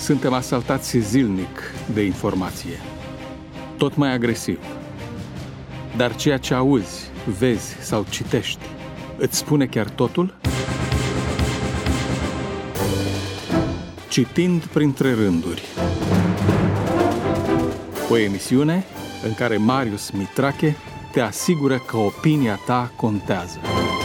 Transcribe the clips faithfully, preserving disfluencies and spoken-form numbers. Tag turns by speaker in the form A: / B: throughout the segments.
A: Suntem asaltați zilnic de informație, tot mai agresiv. Dar ceea ce auzi, vezi sau citești, îți spune chiar totul? Citind printre rânduri. O emisiune în care Marius Mitrache te asigură că opinia ta contează.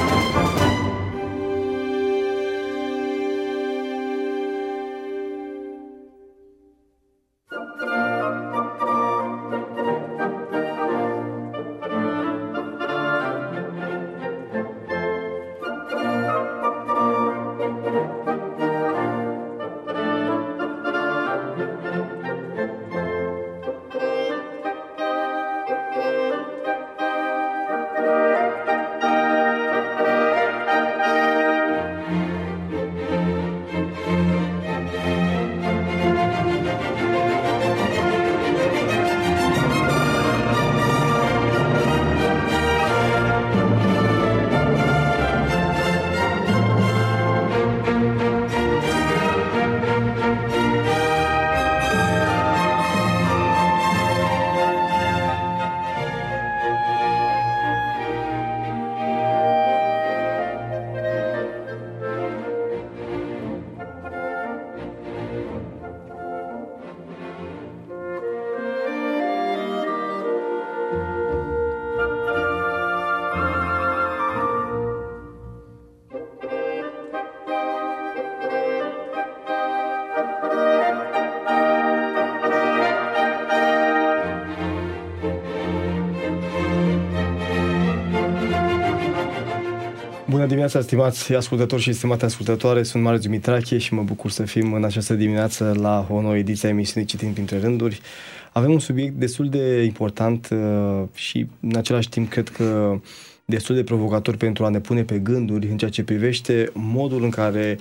B: Bună dimineața, stimați ascultători și stimate ascultătoare, sunt Marius Mitrache și mă bucur să fim în această dimineață la o nouă ediție a emisiunii Citind printre rânduri. Avem un subiect destul de important uh, și în același timp cred că destul de provocator pentru a ne pune pe gânduri în ceea ce privește modul în care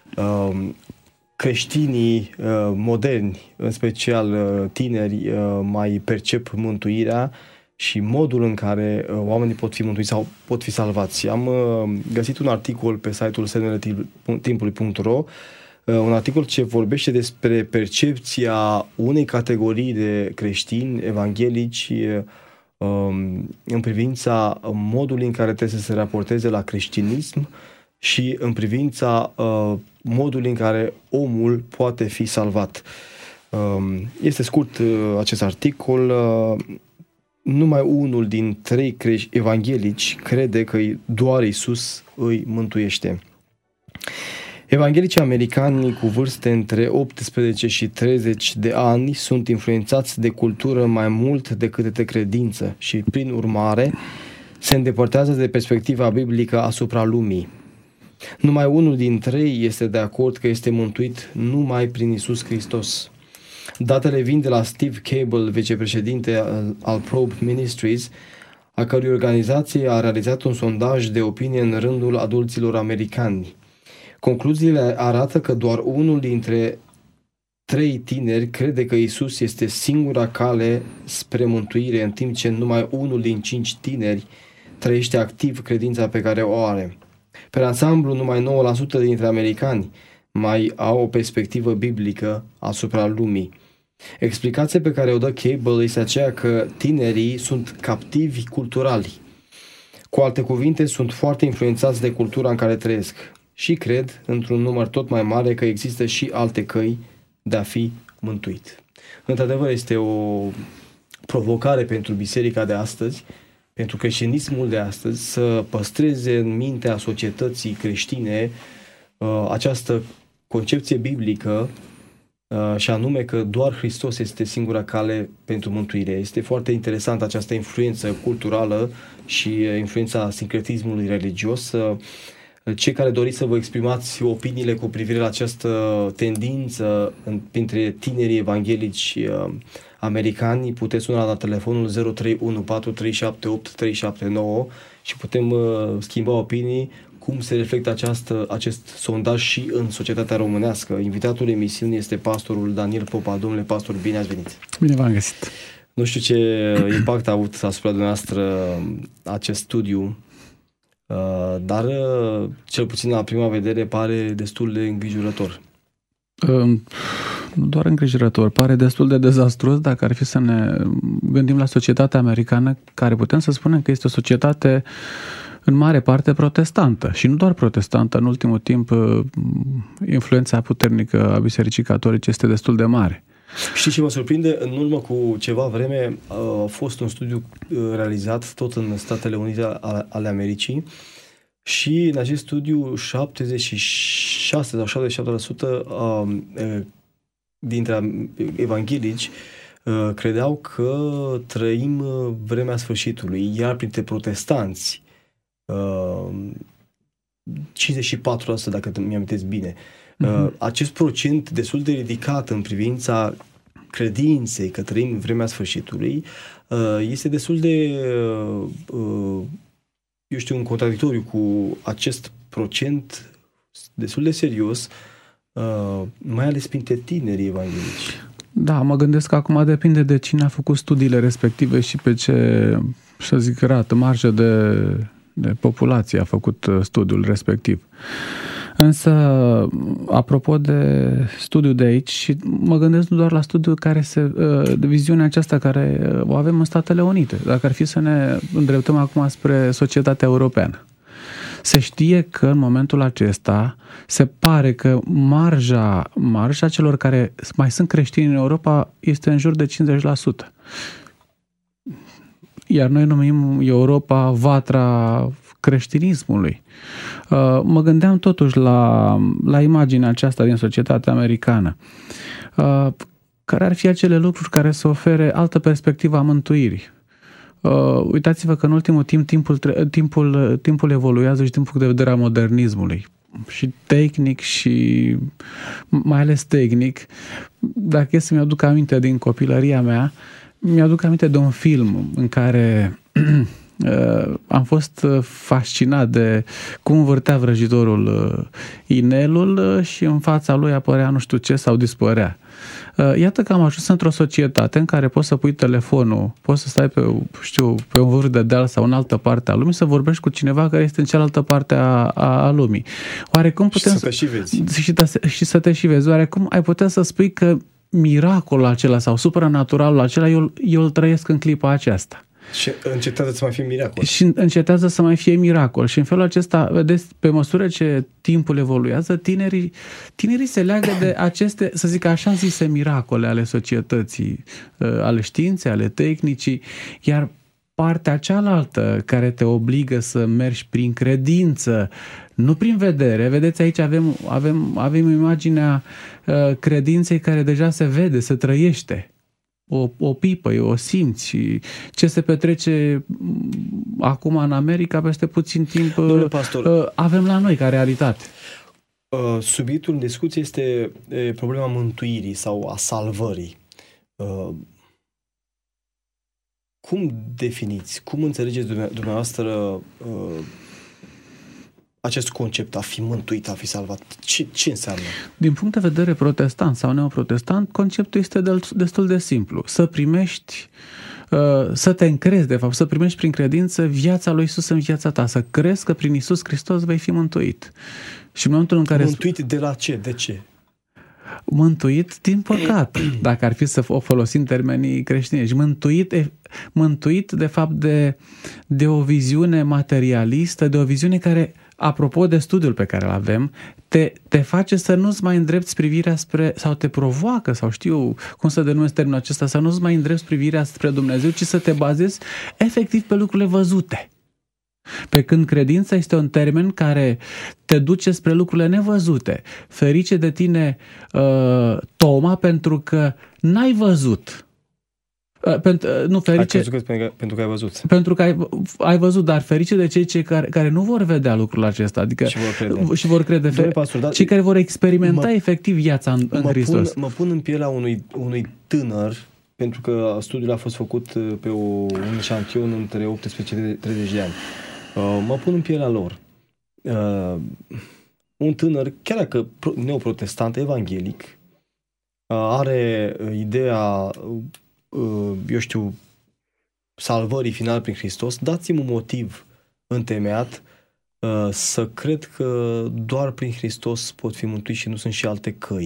B: uh, creștinii uh, moderni, în special uh, tineri, uh, mai percep mântuirea și modul în care uh, oamenii pot fi mântuiți sau pot fi salvați. Am uh, găsit un articol pe site-ul semnele timpului punct ro, uh, un articol ce vorbește despre percepția unei categorii de creștini evanghelici uh, um, în privința modului în care trebuie să se raporteze la creștinism și în privința uh, modului în care omul poate fi salvat. Uh, este scurt uh, acest articol. Uh, Numai unul din trei creștini evanghelici crede că doar Iisus îi mântuiește. Evanghelicii americani cu vârste între optsprezece și treizeci de ani sunt influențați de cultură mai mult decât de credință și, prin urmare, se îndepărtează de perspectiva biblică asupra lumii. Numai unul din trei este de acord că este mântuit numai prin Iisus Hristos. Datele vin de la Steve Cable, vicepreședinte al Probe Ministries, a cărui organizație a realizat un sondaj de opinie în rândul adulților americani. Concluziile arată că doar unul dintre trei tineri crede că Iisus este singura cale spre mântuire, în timp ce numai unul din cinci tineri trăiește activ credința pe care o are. Pe ansamblu, numai nouă la sută dintre americani mai au o perspectivă biblică asupra lumii. Explicația pe care o dă Cable este aceea că tinerii sunt captivi culturali. Cu alte cuvinte, sunt foarte influențați de cultura în care trăiesc și cred, într-un număr tot mai mare, că există și alte căi de a fi mântuit. Într-adevăr, este o provocare pentru biserica de astăzi, pentru creștinismul de astăzi, să păstreze în mintea societății creștine uh, această concepție biblică uh, și anume că doar Hristos este singura cale pentru mântuire. Este foarte interesant această influență culturală și uh, influența sincretismului religios. Uh, cei care doriți să vă exprimați opiniile cu privire la această tendință în, printre tinerii evanghelici uh, americani, puteți suna la telefonul zero trei unu patru trei șapte opt trei șapte nouă și putem uh, schimba opinii cum se reflectă această, acest sondaj și în societatea românească. Invitatul emisiunii este pastorul Daniel Popa. Domnule pastor, bine ați venit!
A: Bine v-am găsit!
B: Nu știu ce impact a avut asupra dumneavoastră acest studiu, dar cel puțin la prima vedere pare destul de îngrijorător.
C: Nu doar îngrijorător, pare destul de dezastruos dacă ar fi să ne gândim la societatea americană, care putem să spunem că este o societate în mare parte protestantă. Și nu doar protestantă, în ultimul timp influența puternică a Bisericii Catolice este destul de mare.
B: Știi ce mă surprinde? În urmă cu ceva vreme a fost un studiu realizat tot în Statele Unite ale Americii și în acest studiu șaptezeci și șase sau șaptezeci și șapte la sută dintre evanghelici credeau că trăim vremea sfârșitului, iar printre protestanți cincizeci și patru la sută, dacă mi-amintesc bine. Uh, acest procent destul de ridicat în privința credinței că trăim vremea sfârșitului uh, este destul de uh, eu știu, un contradictoriu cu acest procent destul de serios, uh, mai ales printre tinerii evanghelici.
C: Da, mă gândesc că acum depinde de cine a făcut studiile respective și pe ce, să zic, rată, marjă de, de populație a făcut studiul respectiv. Însă, apropo de studiul de aici, și mă gândesc nu doar la studiul care se, de viziunea aceasta care o avem în Statele Unite, dacă ar fi să ne îndreptăm acum spre societatea europeană. Se știe că în momentul acesta se pare că marja, marja celor care mai sunt creștini în Europa este în jur de cincizeci la sută. Iar noi numim Europa vatra creștinismului. Mă gândeam totuși la, la imaginea aceasta din societatea americană. Care ar fi acele lucruri care să ofere altă perspectivă a mântuirii? Uitați-vă că în ultimul timp timpul, timpul, timpul evoluează și din punct de vedere a modernismului. Și tehnic și mai ales tehnic. Dacă e să-mi aduc aminte din copilăria mea, mi-aduc aminte de un film în care uh, am fost fascinat de cum învârtea vrăjitorul uh, inelul uh, și în fața lui apărea nu știu ce sau dispărea. Uh, iată că am ajuns într-o societate în care poți să pui telefonul, poți să stai pe, știu, pe un vârf de deal sau în altă parte a lumii, să vorbești cu cineva care este în cealaltă parte a, a, a lumii. Oarecum putem
B: și să te și vezi.
C: Și, și să te și vezi. Oarecum ai putea să spui că miracolul acela sau supranaturalul acela, eu, eu îl trăiesc în clipa aceasta.
B: Și încetează să mai fie miracol.
C: Și încetează să mai fie miracol. Și în felul acesta, vedeți, pe măsură ce timpul evoluează, tinerii, tinerii se leagă de aceste, să zic așa zise, miracole ale societății, ale științei, ale tehnicii, iar partea cealaltă care te obligă să mergi prin credință, nu prin vedere. Vedeți, aici avem, avem, avem imaginea uh, credinței care deja se vede, se trăiește. O, o pipă, o simți și ce se petrece acum în America, peste puțin timp uh,
B: pastor,
C: uh, avem la noi ca realitate.
B: Uh, subiectul în discuție este uh, problema mântuirii sau a salvării. Uh, cum definiți, cum înțelegeți dumneavoastră uh, acest concept, a fi mântuit, a fi salvat? Ce, ce înseamnă?
C: Din punct de vedere protestant sau neoprotestant, conceptul este destul de simplu. Să primești, să te încrezi, de fapt, să primești prin credință viața lui Iisus în viața ta, să crezi că prin Iisus Hristos vei fi mântuit. Și în momentul în care...
B: Mântuit de la ce? De ce?
C: Mântuit din păcat, dacă ar fi să o folosim termenii creștinești. Mântuit, mântuit de fapt, de, de o viziune materialistă, de o viziune care, apropo de studiul pe care îl avem, te, te face să nu-ți mai îndrepți privirea spre, sau te provoacă, sau știu cum să denumesc termenul acesta, să nu-ți mai îndrepți privirea spre Dumnezeu, ci să te bazezi efectiv pe lucrurile văzute. Pe când credința este un termen care te duce spre lucrurile nevăzute. Ferice de tine, uh, Toma, pentru că n-ai văzut. Uh, pentru, uh, nu, ferice,
B: ai că, pentru că ai văzut.
C: Pentru că ai, ai văzut, dar ferice de cei, cei care, care nu vor vedea lucrul acesta. Adică,
B: și vor crede.
C: Și vor crede
B: Doamne pastor, dar
C: cei care vor experimenta
B: mă,
C: efectiv viața în, în
B: mă
C: Hristos.
B: Pun, mă pun în pielea unui, unui tânăr, pentru că studiul a fost făcut pe o, un șantion între optsprezece și treizeci de ani. Uh, mă pun în pielea lor. Uh, un tânăr, chiar dacă neoprotestant, evanghelic, uh, are ideea, uh, eu știu, salvării final prin Hristos, dați-mi un motiv întemeiat uh, să cred că doar prin Hristos pot fi mântuit și nu sunt și alte căi.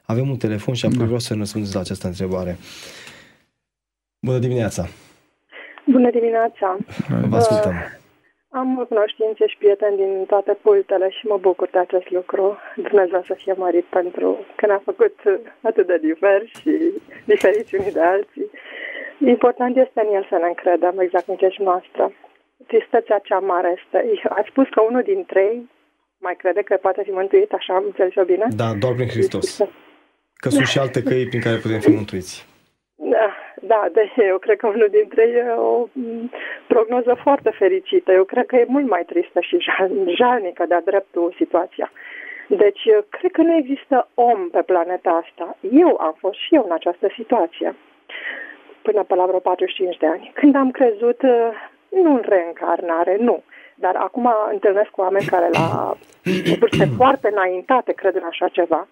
B: Avem un telefon și apoi
C: Da.
B: vreau să răspundeți la această întrebare. Bună dimineața!
D: Bună dimineața!
B: Vă ascultăm!
D: Am cunoștințe și prieteni din toate pultele și mă bucur de acest lucru. Dumnezeu să fie mărit pentru că ne-a făcut atât de divers și diferiți unii de alții. Important este în el să ne încredem, exact cum ziceți noastră. Tristețea cea mare este... Ați spus că unul din trei mai crede că poate fi mântuit, așa am înțeles-o bine?
B: Da, doar prin Hristos. Că sunt și alte căi prin care putem fi mântuiți.
D: Da, da, deci eu cred că unul dintre ei e o prognoză foarte fericită. Eu cred că e mult mai tristă și jalnică de-a dreptul situația. Deci, cred că nu există om pe planeta asta. Eu am fost și eu în această situație până pe la vreo patruzeci și cinci de ani. Când am crezut, nu în reîncarnare, nu. Dar acum întâlnesc oameni care la vârste foarte înaintate cred în așa ceva.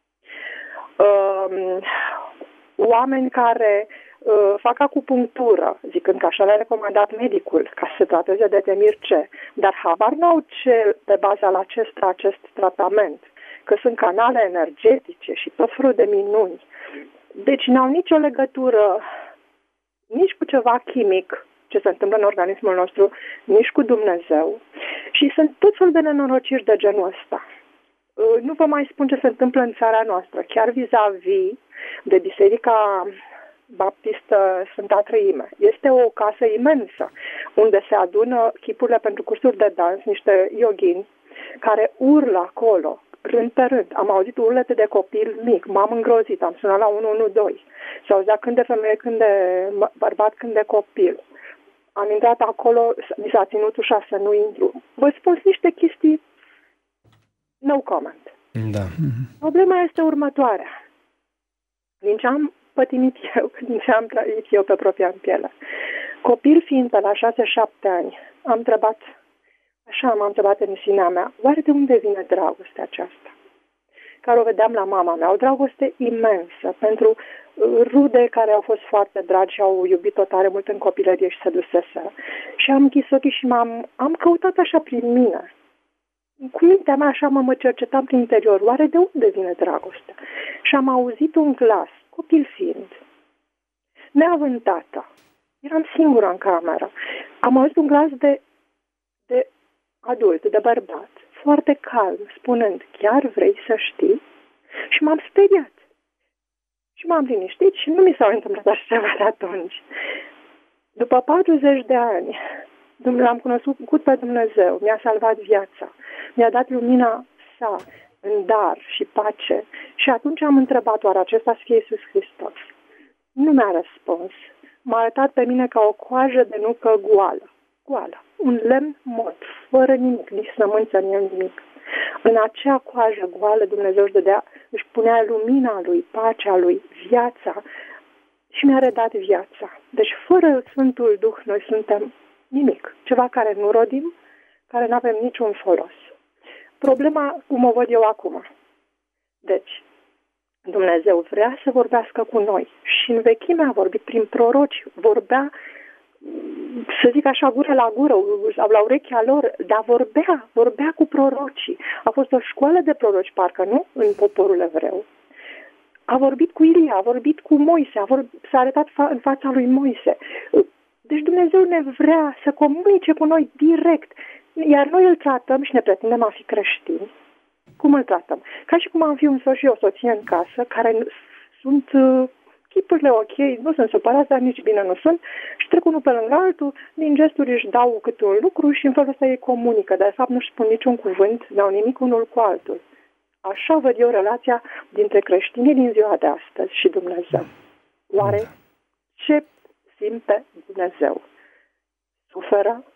D: Um, oameni care uh, fac acupunctură, zicând că așa le-a recomandat medicul, ca să se trateze de temir ce, dar habar n-au ce pe baza la acest, acest tratament, că sunt canale energetice și tot felul de minuni. Deci n-au nicio legătură nici cu ceva chimic, ce se întâmplă în organismul nostru, nici cu Dumnezeu. Și sunt tot felul de nenorociri de genul ăsta. Nu vă mai spun ce se întâmplă în țara noastră, chiar vis-a-vis de Biserica Baptistă Sfânta Trăime. Este o casă imensă, unde se adună chipurile pentru cursuri de dans, niște yoghini, care urlă acolo, rând pe rând. Am auzit urlete de copil mic, m-am îngrozit, am sunat la unu unu doi. Se auzea când de femeie, când de bărbat, când de copil. Am intrat acolo, mi s-a ținut ușa să nu intru. Vă spun niște chestii, no comment.
B: Da.
D: Problema este următoarea. Din ce am pătimit eu, din ce am trăit eu pe propria în piele. Copil fiind pe la șase șapte ani, am întrebat, așa m-am întrebat în sinea mea, oare de unde vine dragostea aceasta? Care o vedeam la mama mea, o dragoste imensă pentru rude care au fost foarte dragi și au iubit-o tare mult în copilărie și se duseseră. Și am închis ochii și m-am am căutat așa prin mine. Cu mintea mea așa mă, mă cercetam prin interior, oare de unde vine dragostea? Și am auzit un glas, copil fiind, neavând tată. Eram singură în cameră. Am auzit un glas de, de adult, de bărbat, foarte calm, spunând, chiar vrei să știi? Și m-am speriat. Și m-am liniștit și nu mi s-au întâmplat așa ceva de atunci. După patruzeci de ani, l-am cunoscut pe Dumnezeu, mi-a salvat viața, mi-a dat lumina sa în dar și pace. Și atunci am întrebat, oare acesta să fie Iisus Hristos? Nu mi-a răspuns. M-a arătat pe mine ca o coajă de nucă goală. Goală. Un lemn mort, fără nimic, nici sămânță, nici nimic. În acea coajă goală Dumnezeu își dădea, își punea lumina lui, pacea lui, viața și mi-a redat viața. Deci fără Sfântul Duh noi suntem nimic. Ceva care nu rodim, care nu avem niciun folos. Problema, cum o văd eu acum. Deci, Dumnezeu vrea să vorbească cu noi. Și în vechimea a vorbit prin proroci. Vorbea, să zic așa, gură la gură, sau la urechea lor, dar vorbea, vorbea cu prorocii. A fost o școală de proroci, parcă, nu? În poporul evreu. A vorbit cu Ilia, a vorbit cu Moise, a vorbit, s-a arătat fa- în fața lui Moise. Deci Dumnezeu ne vrea să comunice cu noi direct. Iar noi îl tratăm și ne pretindem a fi creștini. Cum îl tratăm? Ca și cum am fi un soț și o soție în casă, care sunt uh, chipurile ok, nu sunt supărați, dar nici bine nu sunt, și trec unul pe lângă altul, din gesturi își dau câte un lucru și în felul ăsta ei comunică, dar de fapt nu-și spun niciun cuvânt, n-au nimic unul cu altul. Așa văd eu relația dintre creștinii din ziua de astăzi și Dumnezeu. Oare ce simte Dumnezeu? Suferă?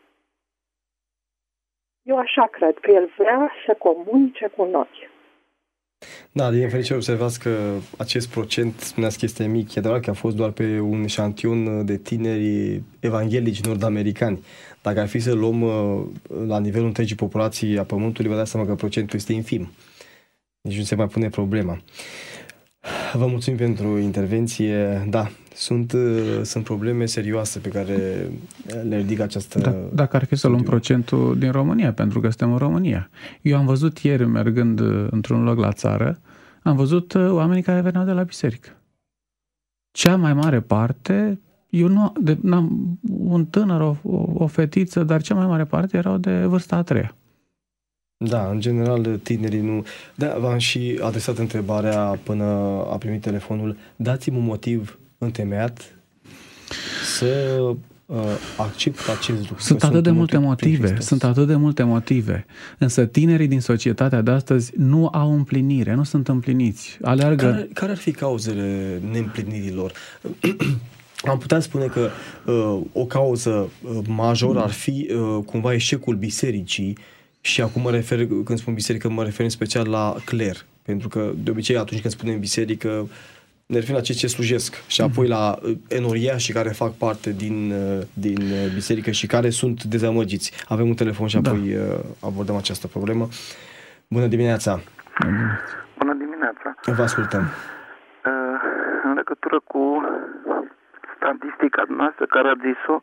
D: Eu așa cred, că El vrea să comunice cu noi.
B: Da, din fericire observați că acest procent, spuneați că este mic, e adevărat că a fost doar pe un eșantion de tineri evanghelici nord-americani. Dacă ar fi să luăm la nivelul întregii populații a Pământului, vă dați seama că procentul este infim. Nici nu se mai pune problema. Vă mulțumim pentru intervenție. Da, sunt, sunt probleme serioase pe care le ridică această...
C: Da, dacă ar fi să luăm procentul din România, pentru că suntem în România. Eu am văzut ieri, mergând într-un loc la țară, Am văzut oamenii care veneau de la biserică. Cea mai mare parte, eu nu de, n-am un tânăr, o, o fetiță, dar cea mai mare parte erau de vârsta a treia.
B: Da, în general tinerii nu... Da, v-am și adresat întrebarea până a primit telefonul. Dați-mi un motiv întemeiat să uh, accept acest lucru.
C: Sunt atât de multe motive, sunt atât de multe motive. Însă tinerii din societatea de astăzi nu au împlinire, nu sunt împliniți. Aleargă...
B: Care, care ar fi cauzele neîmplinirilor? Am putea spune că uh, o cauză uh, majoră ar fi uh, cumva eșecul bisericii. Și acum mă refer, când spun biserică, mă refer în special la cler. Pentru că, de obicei, atunci când spunem biserică, ne referim la cei ce slujesc. Și apoi la enoriașii care fac parte din, din biserică și care sunt dezamăgiți. Avem un telefon și apoi da. abordăm această problemă. Bună dimineața!
E: Bună dimineața!
B: Vă ascultăm.
E: În legătură cu statistica noastră care ați zis-o,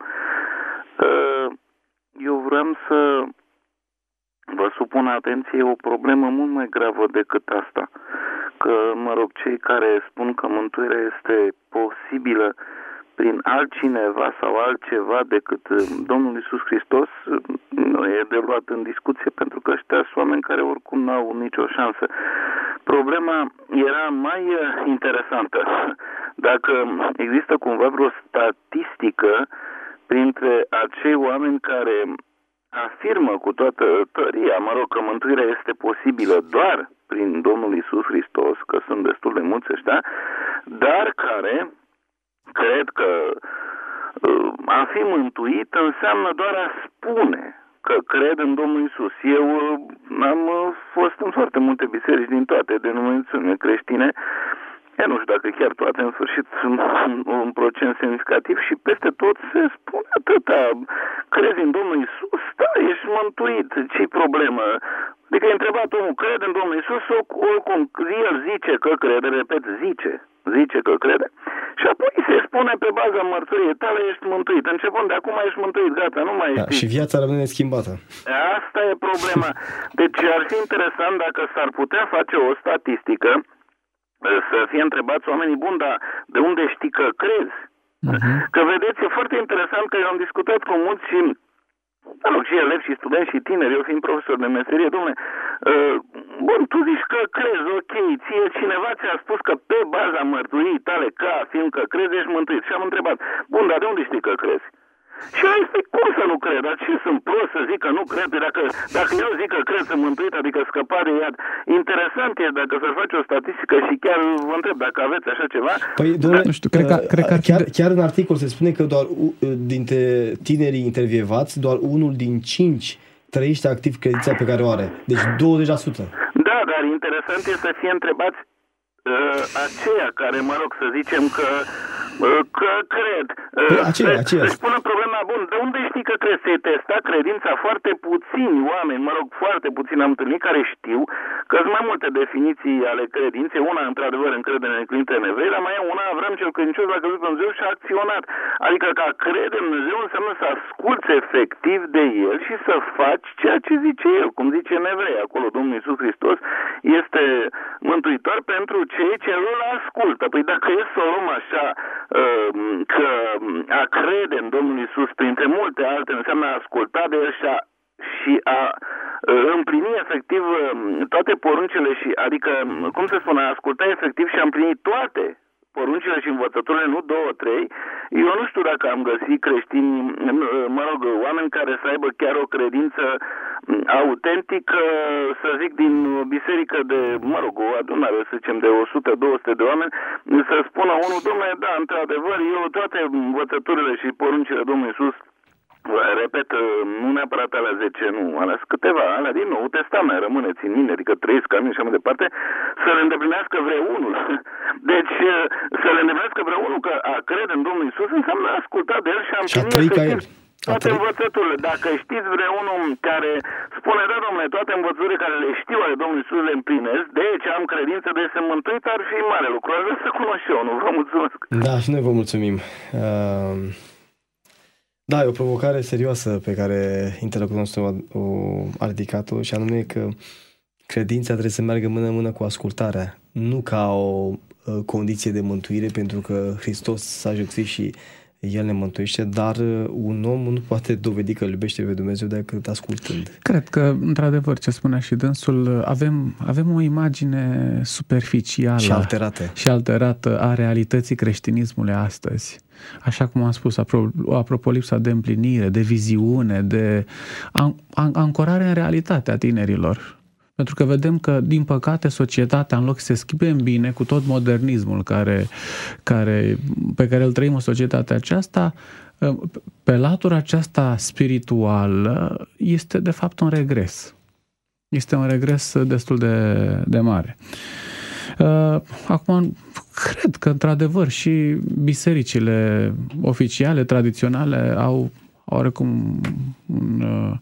E: eu vreau să vă supun atenție o problemă mult mai gravă decât asta. Că, mă rog, cei care spun că mântuirea este posibilă prin altcineva sau altceva decât Domnul Iisus Hristos, nu e de luat în discuție, pentru că ăștia sunt oameni care oricum n-au nicio șansă. Problema era mai interesantă. Dacă există cumva vreo statistică printre acei oameni care afirmă cu toată tăria, mă rog, că mântuirea este posibilă doar prin Domnul Iisus Hristos, că sunt destul de mulți ăștia, dar care cred că uh, a fi mântuit înseamnă doar a spune că cred în Domnul Iisus. Eu uh, am uh, fost în foarte multe biserici din toate denominațiunile creștine. Eu nu știu dacă chiar toate, în sfârșit, sunt un, un procent semnificativ și peste tot se spune atâta. Crezi în Domnul Iisus? Da, ești mântuit. Ce-i problemă? Adică e întrebat omul, crede în Domnul Iisus? Oricum, el zice că crede, repet, zice, zice că crede. Și apoi se spune pe baza mărturiei tale, ești mântuit. Începând de acum ești mântuit, gata, nu mai ești.
B: Da, și viața rămâne schimbată.
E: Asta e problema. Deci ar fi interesant dacă s-ar putea face o statistică să fie întrebați oamenii buni, dar de unde știi că crezi? Uh-huh. Că vedeți, e foarte interesant că eu am discutat cu mulți și, mă rog, și elevi și studenți și tineri, eu fiind profesor de meserie, dom'le, uh, bun, tu zici că crezi, ok, ție cineva ți-a spus că pe baza mărturiei tale, ca fiind că crezi, ești mântuit. Și am întrebat, bun, dar de unde știi că crezi? Și ai spui, cum să nu cred? Dar ce sunt prost să zic că nu cred? Dacă, dacă eu zic că cred, sunt mântuit, adică scăpat de iad. Interesant e dacă să faci o statistică și chiar vă întreb dacă aveți așa ceva.
B: Păi, domnule,
C: nu știu, cred că, cred că
B: chiar, chiar în articol se spune că doar dintre tinerii intervievați, doar unul din cinci trăiește activ credința pe care o are. Deci douăzeci la sută.
E: Da, dar interesant e să fie întrebați uh, aceia care, mă rog, să zicem că că cred.
B: Păi, aceea, aceea.
E: Își pună problema, bun, de unde știi că crezi? Să-i testa credința? Foarte puțini oameni, mă rog, foarte puțini am întâlnit care știu că sunt mai multe definiții ale credinței. Una, într-adevăr, încredere în Cuvintele în evrei, dar mai e una, Avram cel credincios l-a crezut pe Dumnezeu și a acționat. Adică că a crede în Dumnezeu înseamnă să asculți efectiv de El și să faci ceea ce zice El, cum zice în evrei. Acolo Domnul Iisus Hristos este mântuitor pentru cei ce îl ascultă. Păi dacă e să o luăm așa, că a crede în Domnul Iisus, printre multe alte, înseamnă a asculta de El și a, și a împlini efectiv toate poruncile și, adică, cum se spune, a asculta efectiv și a împlini toate poruncile și învățăturile, nu două, trei. Eu nu știu dacă am găsit creștini, mă rog, oameni care să aibă chiar o credință autentică, să zic, din biserică de, mă rog, o adunare, să zicem, de o sută două sute de oameni, să spună unul, domnule, da, într-adevăr, eu toate învățăturile și poruncile Domnului Iisus, repet, nu neapărat alea zece, nu, alea câteva, alea din Nou Testament, rămâneți în mine, adică trăiesc ca mine și așa mai departe, să le îndeplinească vreunul. Deci, să le îndeplinească vreunul, că a crede în Domnul Iisus înseamnă a asculta de El și a împlini efectiv toate învățăturile. Dacă știți vreunul care spune, da, domnule, toate învățăturile care le știu ale Domnului Iisus le împlinesc, deci am credință de să mântuit, ar fi mare lucru. Aș vrea să cunosc eu, nu? Vă mulțumesc.
B: Da, și noi vă mulțumim. Uh... Da, e o provocare serioasă pe care interlocutorul nostru a ridicat-o și anume că credința trebuie să meargă mână-mână cu ascultarea. nu ca o uh, condiție de mântuire, pentru că Hristos s-a jertfit și El ne mântuiește, dar un om nu poate dovedi că îl iubește pe Dumnezeu decât ascultând.
C: Cred că, într-adevăr, ce spunea și dânsul, avem, avem o imagine superficială
B: și alterată.
C: și alterată a realității creștinismului astăzi. Așa cum am spus, apropo, apropo lipsa de împlinire, de viziune, de an, an, ancorare în realitatea tinerilor. Pentru că vedem că, din păcate, societatea, în loc să se schimbe în bine cu tot modernismul care, care, pe care îl trăim în societatea aceasta, pe latura aceasta spirituală este, de fapt, un regres. Este un regres destul de, de mare. Acum, cred că, într-adevăr, și bisericile oficiale, tradiționale, au oarecum un...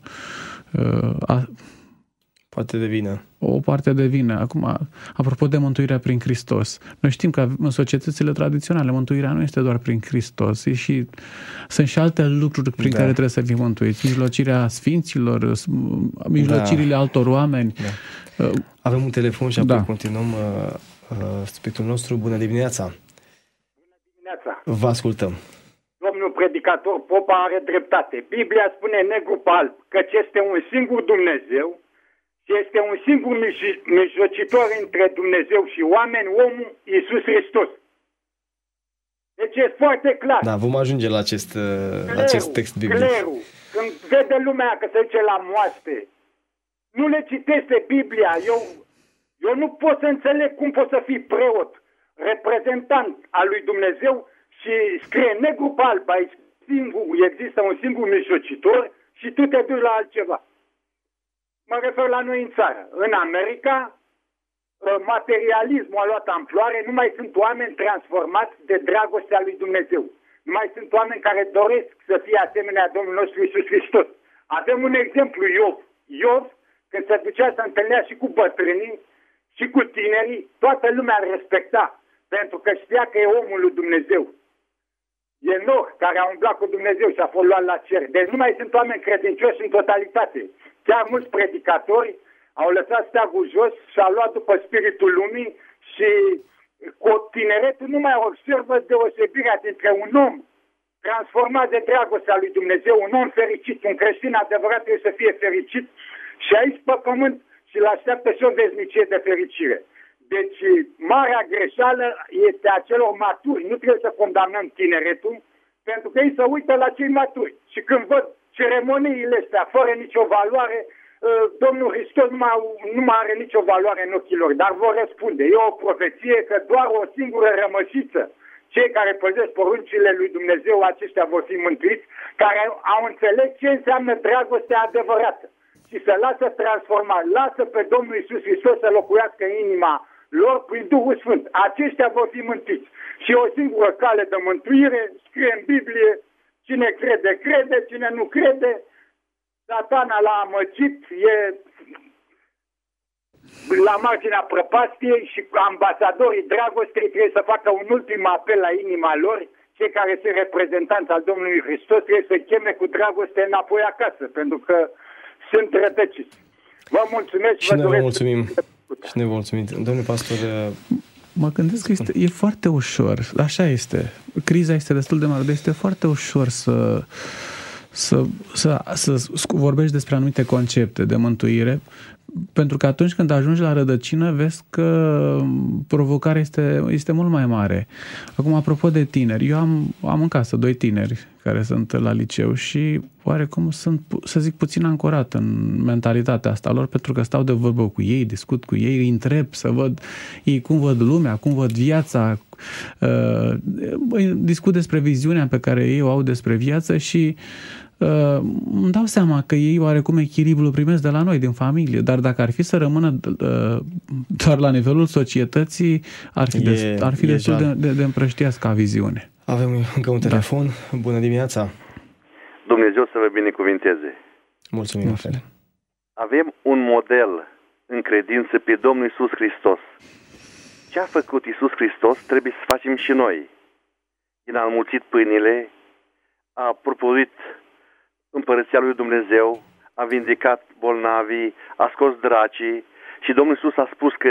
C: A,
B: Parte de vină.
C: O parte de vină. Acum, apropo de mântuirea prin Hristos, noi știm că în societățile tradiționale mântuirea nu este doar prin Hristos, e și, sunt și alte lucruri prin da. care trebuie să fim mântuiți. Mijlocirea sfinților, mijlocirile da. altor oameni.
B: Da. Avem un telefon și apoi
C: da.
B: continuăm uh, uh, subiectul nostru. Bună dimineața!
F: Bună dimineața!
B: Vă ascultăm!
F: Domnul predicator Popa are dreptate. Biblia spune negru pe alb căci este un singur Dumnezeu și este un singur mijlocitor între Dumnezeu și oameni, omul Iisus Hristos. Deci e foarte clar.
B: Da, vom ajunge la acest,
F: clerul,
B: acest text biblic.
F: Clerul, când vede lumea că se duce la moaște, nu le citește Biblia. Eu, eu nu pot să înțeleg cum poți să fii preot, reprezentant al lui Dumnezeu și scrie negru pe alb, aici singur, există un singur mijlocitor și tu te duci la altceva. Mă refer la noi în țară. În America, materialismul a luat amploare, nu mai sunt oameni transformați de dragostea lui Dumnezeu. Nu mai sunt oameni care doresc să fie asemenea Domnul nostru Iisus Hristos. Avem un exemplu, Iov. Iov, când se ducea să întâlnea și cu bătrânii și cu tinerii, toată lumea îl respecta, pentru că știa că e omul lui Dumnezeu. Enoch, care a umblat cu Dumnezeu și a fost luat la cer. Deci nu mai sunt oameni credincioși în totalitate. Chiar mulți predicatori au lăsat steagul jos și au luat după spiritul lumii și cu tineretul nu mai observă deosebirea dintre un om transformat de dragostea lui Dumnezeu, un om fericit, un creștin adevărat trebuie să fie fericit și aici pe pământ și la așteaptă și o veșnicie de fericire. Deci marea greșeală este a celor maturi. Nu trebuie să condamnăm tineretul, pentru că ei se uită la cei maturi și când văd ceremoniile astea fără nicio valoare, Domnul Hristos nu mai, nu mai are nicio valoare în ochii lor, dar vor răspunde. E o profeție că doar o singură rămășiță, cei care păzesc poruncile lui Dumnezeu, aceștia vor fi mântuiți, care au înțeles ce înseamnă dragostea adevărată și se lasă transforma, lasă pe Domnul Iisus Hristos să locuiască în inima lor prin Duhul Sfânt. Aceștia vor fi mântuiți. Și o singură cale de mântuire scrie în Biblie: cine crede, crede, cine nu crede, Satana l-a amăgit, e la marginea prăpastiei și ambasadorii dragostei trebuie să facă un ultim apel la inima lor. Cei care sunt reprezentanți al Domnului Hristos trebuie să cheme cu dragoste înapoi acasă, pentru că sunt rătăciți. Vă mulțumesc și
B: vă
F: doresc...
B: Ne mulțumim. Și ne mulțumim. Domnule pastor...
C: Mă gândesc că este, e foarte ușor, așa este. Criza este destul de mare, dar este foarte ușor să... Să, să, să vorbești despre anumite concepte de mântuire, pentru că atunci când ajungi la rădăcină vezi că provocarea este, este mult mai mare. Acum, apropo de tineri, eu am, am în casă doi tineri care sunt la liceu și oarecum sunt, să zic, puțin ancorat în mentalitatea asta lor, pentru că stau de vorbă cu ei, discut cu ei, îi întreb să văd ei cum văd lumea, cum văd viața, uh, discut despre viziunea pe care ei o au despre viață și Uh, îmi dau seama că ei oarecum echilibrul primesc de la noi, din familie, dar dacă ar fi să rămână uh, doar la nivelul societății, ar fi, e, des, ar fi destul de, de, de împrăștiați ca viziune.
B: Avem încă un telefon. Da. Bună dimineața!
G: Dumnezeu să vă binecuvinteze!
B: Mulțumim! Mulțumim.
G: Avem un model în credință pe Domnul Iisus Hristos. Ce a făcut Iisus Hristos trebuie să facem și noi. El a înmulțit pâinile, a propovăduit Împărăția lui Dumnezeu, a vindecat bolnavii, a scos dracii și Domnul Iisus a spus că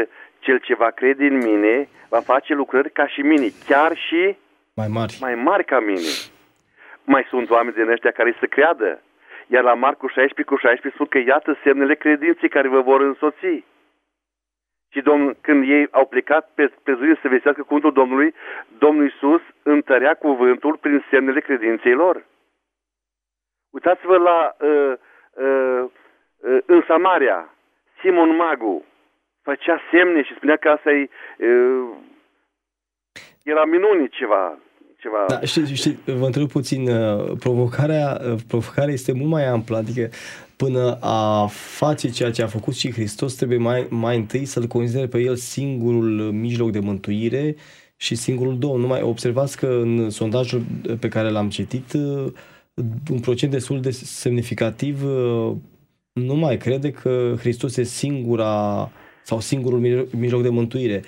G: Cel ce va crede în mine va face lucrări ca și mine, chiar și
B: mai mari,
G: mai mari ca mine. Mai sunt oameni din ăștia care să creadă. Iar la Marcu șaisprezece cu șaisprezece spun că iată semnele credinței care vă vor însoți. Și domn, când ei au plecat pe, pe zi să vestească cuvântul Domnului, Domnul Iisus întărea cuvântul prin semnele credinței lor. Uitați-vă la uh, uh, uh, în Samaria, Simon Magu făcea semne și spunea că asta e, uh, era minunit ceva. Ceva.
B: Da, știi, știi, vă întreb puțin, provocarea, provocarea este mult mai amplă, adică până a face ceea ce a făcut și Hristos, trebuie mai, mai întâi să-L considere pe El singurul mijloc de mântuire și singurul Domn. Numai observați că în sondajul pe care l-am citit, un procent destul de semnificativ nu mai crede că Hristos e singura sau singurul mijloc de mântuire.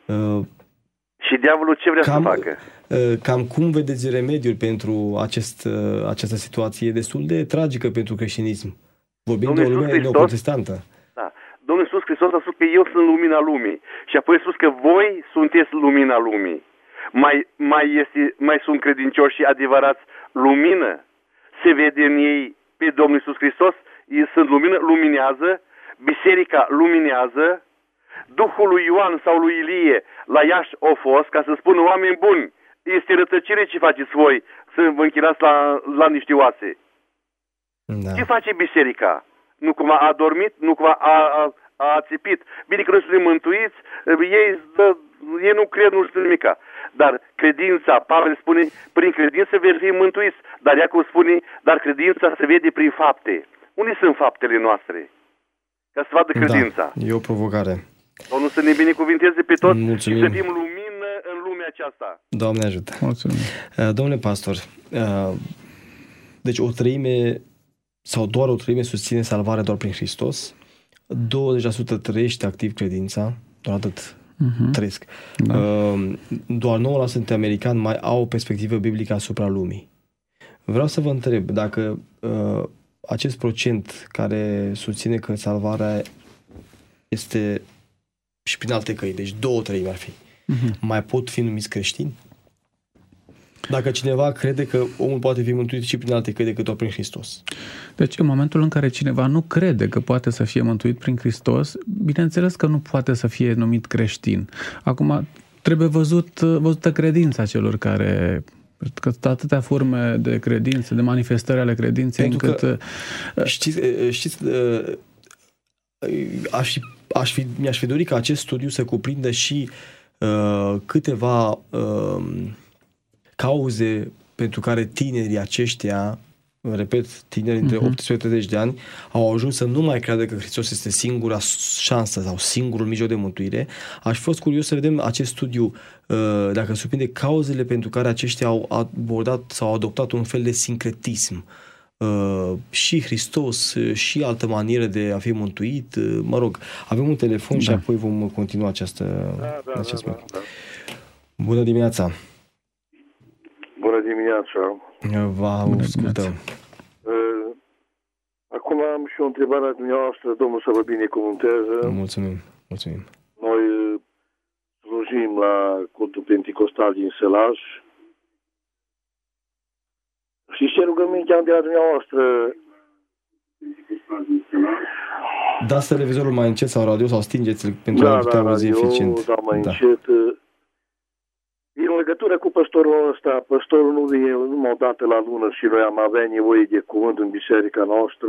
G: Și diavolul ce vrea
B: Cam,
G: să facă?
B: Cam cum vedeți remediul pentru acest, această situație destul de tragică pentru creștinism? Vorbim Domnul de o lume
G: Hristos,
B: neoprotestantă.
G: Da. Domnul Iisus Hristos a spus că eu sunt lumina lumii. Și apoi a spus că voi sunteți lumina lumii. Mai, mai, este, mai sunt credincioși și adevărați lumină. Se vede în ei pe Domnul Iisus Hristos. Ei sunt lumină, luminează. Biserica luminează. Duhul lui Ioan sau lui Ilie la Iași au fost ca să spună oameni buni, este rătăcire ce faceți voi să vă închinați la, la niște oase. Da. Ce face biserica? Nu cum a adormit, nu cum a, a, a ațipit. Bine că noi suntem mântuiți, ei, ei nu cred, nu știu nimica. Dar credința, Pavel spune, prin credință veți fi mântuiți. Dar Iacov spune, dar credința se vede prin fapte. Unde sunt faptele noastre? Ca să vadă credința.
B: Da, e o provocare.
G: Domnul să ne binecuvinteze pe toți.
B: Mulțumim.
G: Și să fim lumină în lumea aceasta.
B: Doamne ajută.
C: Mulțumim.
B: Domnule pastor, deci o treime sau doar o treime susține salvarea doar prin Hristos, douăzeci la sută trăiește activ credința, doar atât uh-huh. trăiesc. Da. Doar nouă la sută americani mai au o perspectivă biblică asupra lumii. Vreau să vă întreb dacă acest procent care susține că salvarea este și prin alte căi, deci două treimi ar fi, uh-huh. mai pot fi numiți creștini? Dacă cineva crede că omul poate fi mântuit și prin alte căi decât doar prin Hristos.
C: Deci în momentul în care cineva nu crede că poate să fie mântuit prin Hristos, bineînțeles că nu poate să fie numit creștin. Acum trebuie văzut, văzută credința celor care... Că sunt atâtea forme de credință, de manifestări ale credinței,
B: pentru
C: încât...
B: Că, știți, știți aș fi, aș fi, mi-aș fi dorit ca acest studiu să cuprindă și uh, câteva uh, cauze pentru care tinerii aceștia, repet, tineri între uh-huh. optsprezece și treizeci de ani, au ajuns să nu mai creadă că Hristos este singura șansă sau singurul mijloc de mântuire. Aș fi fost curios să vedem acest studiu, uh, dacă surprinde cauzele pentru care aceștia au abordat sau au adoptat un fel de sincretism. Uh, și Hristos, uh, și altă manieră de a fi mântuit. Uh, mă rog, avem un telefon da. și apoi vom continua această,
H: da, da,
B: acest
H: da, da, da.
B: Bună dimineața!
H: Bună dimineața!
B: Vă ascultăm.
H: Uh, acum am și o întrebare a dumneavoastră, Domnul să vă binecuvânteze.
B: Mulțumim, mulțumim.
H: Noi uh, slujim la cultul Penticostal din Sălaș. Și ce rugăminte am de la dumneavoastră?
B: Dați televizorul mai încet sau radio sau stingeți-l pentru
H: da,
B: a putea
H: da,
B: auzi eficient.
H: Da, mai da. încet. În legătură cu păstorul ăsta, păstorul nu vine numai o dată la lună și noi am avea nevoie de cuvânt în biserica noastră.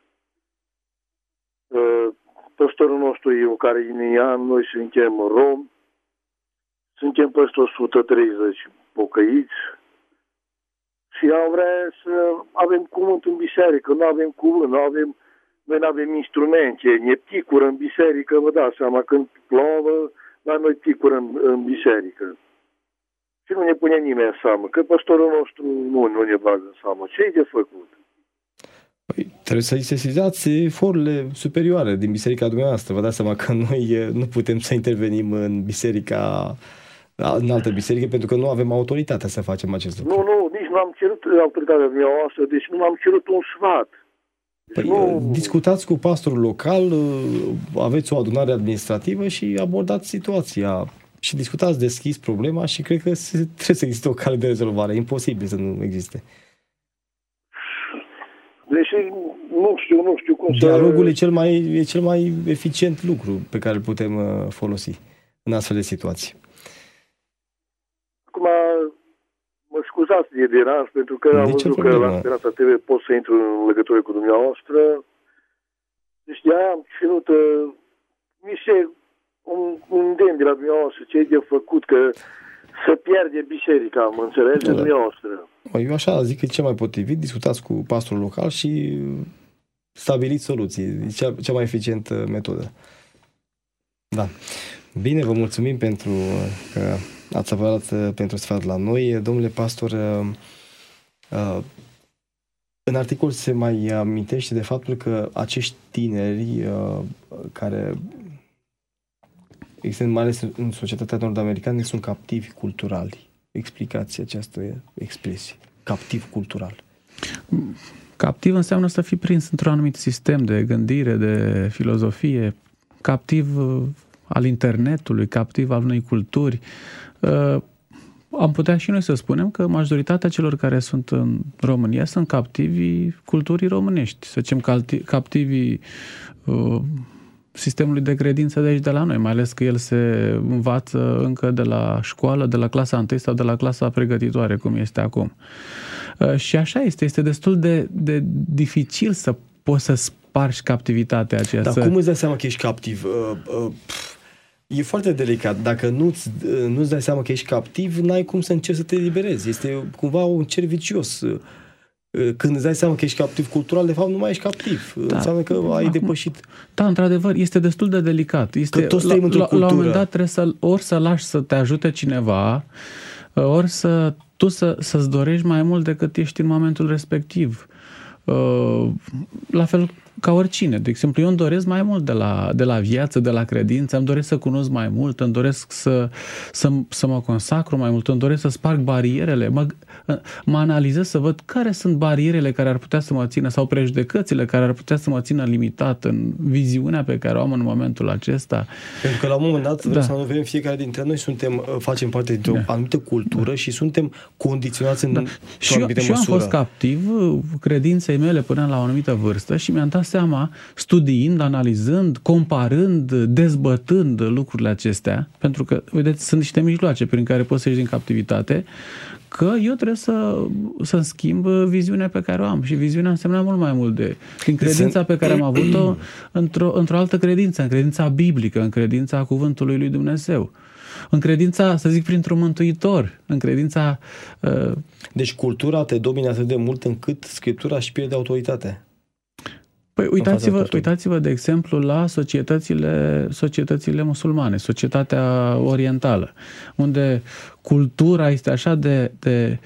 H: Păstorul nostru e un carinian, noi suntem rom, suntem peste o sută treizeci pocăiți și am vrea să avem cuvânt în biserică, nu avem cuvânt, nu avem, noi nu avem instrumente, ne picură în biserică, vă dați seama, când plouă, la noi picură în, în biserică. Și nu ne pune nimeni în seamă, că păstorul nostru nu, nu ne bagă în seamă. Ce-i de făcut?
B: Păi, trebuie să-i sesizați forurile superioare din biserica dumneavoastră. Vă dați seama că noi nu putem să intervenim în biserica, în altă biserică, pentru că nu avem autoritatea să facem acest lucru.
H: Nu, nu, nici nu am cerut autoritatea dumneavoastră, deci nu am cerut un sfat.
B: Păi, nu... discutați cu pastorul local, aveți o adunare administrativă și abordați situația și discutați deschis problema și cred că trebuie să existe o cale de rezolvare. E imposibil să nu existe.
H: Deși nu știu, nu știu cum
B: Dialogul
H: să...
B: e cel mai, e cel mai eficient lucru pe care îl putem folosi în astfel de situații.
H: Acum, mă scuzați de deranj, pentru că am văzut că la Speranța T V pot să intru în legătură cu dumneavoastră. Deci de aia am ținut mi se un, un îndemn de la dumneavoastră, ce e de făcut, că să pierde biserica, mă înțelegeți da, dumneavoastră.
B: Eu așa zic că e cel mai potrivit, discutați cu pastorul local și stabiliți soluții. E cea, cea mai eficientă metodă. Da. Bine, vă mulțumim pentru că ați apărat pentru sfat la noi. Domnule pastor, în articol se mai amintește de faptul că acești tineri care există mai ales în societatea nord-americană sunt captivi culturali. Explicați această expresie. Captiv cultural.
C: Captiv înseamnă să fii prins într-un anumit sistem de gândire, de filozofie, captiv al internetului, captiv al unei culturi. Am putea și noi să spunem că majoritatea celor care sunt în România sunt captivi culturii românești, să zicem captivi sistemului de credință de aici de la noi, mai ales că el se învață încă de la școală, de la clasa întâi sau de la clasa pregătitoare, cum este acum. Și așa este, este destul de, de dificil să poți să spargi captivitatea aceasta.
B: Dar cum îți dai seama că ești captiv? E foarte delicat. Dacă nu-ți, nu-ți dai seama că ești captiv, n-ai cum să încerci să te eliberezi. Este cumva un cerc vicios. Când îți dai seama că ești captiv cultural, de fapt nu mai ești captiv. Da. Înseamnă că ai Acum, depășit.
C: Da, într-adevăr, este destul de delicat. Este,
B: că toți trăim într-o cultură.
C: La un moment dat trebuie să, ori să lași să te ajute cineva, ori să tu să, să-ți dorești mai mult decât ești în momentul respectiv. La fel ca oricine. De exemplu, eu îmi doresc mai mult de la, de la viață, de la credință, îmi doresc să cunosc mai mult, îmi doresc să, să, să mă consacru mai mult, îmi doresc să sparg barierele, mă, mă analizez să văd care sunt barierele care ar putea să mă țină sau prejudecățile care ar putea să mă țină limitat în viziunea pe care o am în momentul acesta.
B: Pentru că la un moment dat, vrem da. să nu vedem, fiecare dintre noi suntem, facem parte dintr-o da. anumită cultură da. și suntem condiționați în da.
C: și eu, și eu am fost captiv credinței mele până la o anumită vârstă și mi-am dat seama, studiind, analizând, comparând, dezbătând lucrurile acestea, pentru că, vedeți, sunt niște mijloace prin care poți să ieși din captivitate, că eu trebuie să, să-mi schimb viziunea pe care o am. Și viziunea însemna mult mai mult de din credința pe care am avut-o într-o, într-o altă credință, în credința biblică, în credința cuvântului lui Dumnezeu. În credința, să zic, printr-un mântuitor, în credința... Uh...
B: Deci cultura te domină atât de mult încât Scriptura își pierde autoritatea.
C: Păi uitați-vă, uitați-vă, de exemplu, la societățile, societățile musulmane, societatea orientală, unde cultura este așa de, de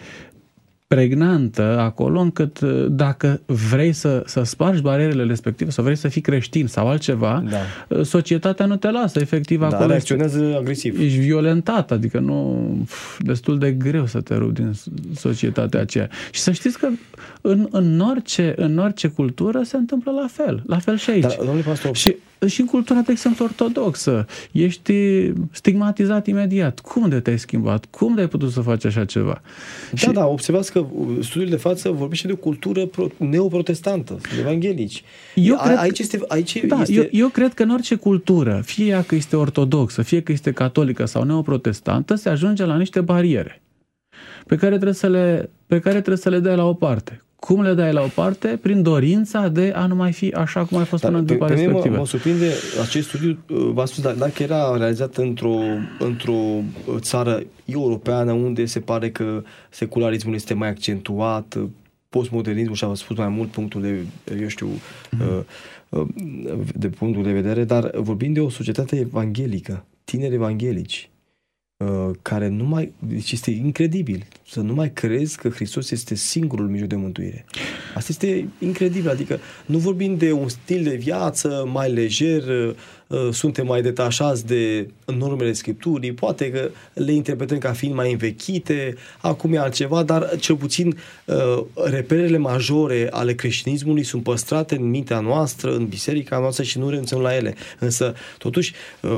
C: pregnantă acolo, încât dacă vrei să, să spargi barierele respective sau vrei să fii creștin sau altceva, da. societatea nu te lasă, efectiv,
B: da,
C: acolo.
B: reacționează ești, agresiv.
C: Ești violentat, adică nu, destul de greu să te rupi din societatea aceea. Și să știți că în, în, orice, în orice cultură se întâmplă la fel. La fel și aici.
B: Da, domnule pastor,
C: și, și în cultura, de exemplu, ortodoxă, ești stigmatizat imediat. Cum de te-ai schimbat? Cum de ai putut să faci așa ceva?
B: Da,
C: și...
B: da, observați că studiul de față vorbește de o cultură neoprotestantă, de evanghelici.
C: Eu cred,
B: aici este, aici
C: da,
B: este...
C: Eu, eu cred că în orice cultură, fie ea că este ortodoxă, fie că este catolică sau neoprotestantă, se ajunge la niște bariere pe care trebuie să le, pe care trebuie să le dai la o parte. Cum le dai la o parte? Prin dorința de a nu mai fi așa cum ai fost până în clipa respectivă.
B: Mă, mă surprinde acest studiu, v-am spus, dacă era realizat într-o, într-o țară europeană unde se pare că secularismul este mai accentuat, postmodernismul și-a spus mai mult punctul de, eu știu, mm. de punctul de vedere, dar vorbim de o societate evanghelică, tineri evanghelici, care nu mai, deci este incredibil să nu mai crezi că Hristos este singurul mijloc de mântuire. Asta este incredibil, adică nu vorbim de un stil de viață mai lejer, suntem mai detașați de normele Scripturii, poate că le interpretăm ca fiind mai învechite, acum e altceva, dar cel puțin reperele majore ale creștinismului sunt păstrate în mintea noastră, în biserica noastră și nu renunțăm la ele. Însă, totuși,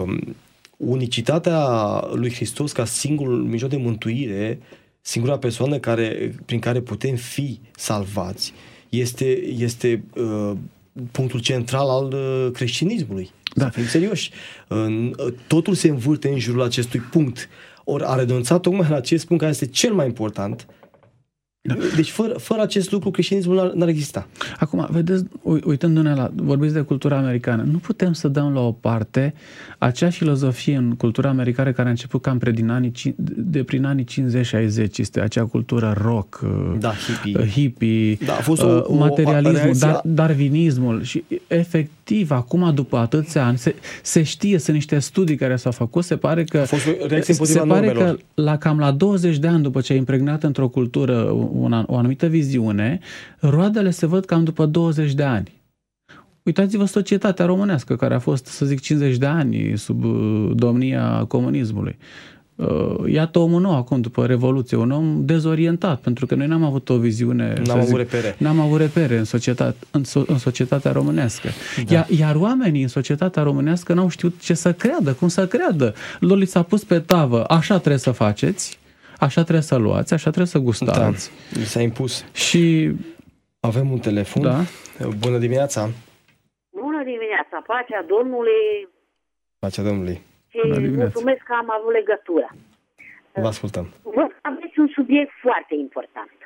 B: unicitatea lui Hristos ca singurul mijloc de mântuire, singura persoană care, prin care putem fi salvați, este, este uh, punctul central al uh, creștinismului. Da. Să fim serioși. Uh, totul se învârte în jurul acestui punct. Ori a renunțat tocmai la acest punct care este cel mai important. Da. Deci fără, fără acest lucru creștinismul n-ar, n-ar exista. Acum, vedeți, uitându-ne la, vorbiți de cultura americană, nu putem să dăm la o parte acea filozofie în cultura americană care a început cam prin anii, de prin anii cincizeci șaizeci, este acea cultură rock, da, hippie,
C: hippie
B: da, a fost o,
C: materialismul,
B: o
C: dar, darwinismul și efectiv, acum după atâția ani, se, se știe, sunt niște studii care s-au făcut, se pare că se pare că la cam la douăzeci de ani după ce ai impregnat într-o cultură Una, o anumită viziune, roadele se văd cam după douăzeci de ani. Uitați-vă societatea românească, care a fost, să zic, cincizeci de ani sub domnia comunismului. Iată omul nou acum, după Revoluție, un om dezorientat, pentru că noi n-am avut o viziune,
B: n-am avut repere,
C: n-am avut repere în, societate, în, so, în societatea românească. Da. Iar, iar oamenii în societatea românească n-au știut ce să creadă, cum să creadă. Lor li s-a pus pe tavă, așa trebuie să faceți, așa trebuie să luați, așa trebuie să gustați.
B: Da, mi s-a impus.
C: Și
B: avem un telefon.
C: Da.
B: Bună dimineața!
I: Bună dimineața! Pacea Domnului!
B: Pacea Domnului!
I: Și mulțumesc că am avut legătura.
B: Vă ascultăm.
I: Vă aveți un subiect foarte important.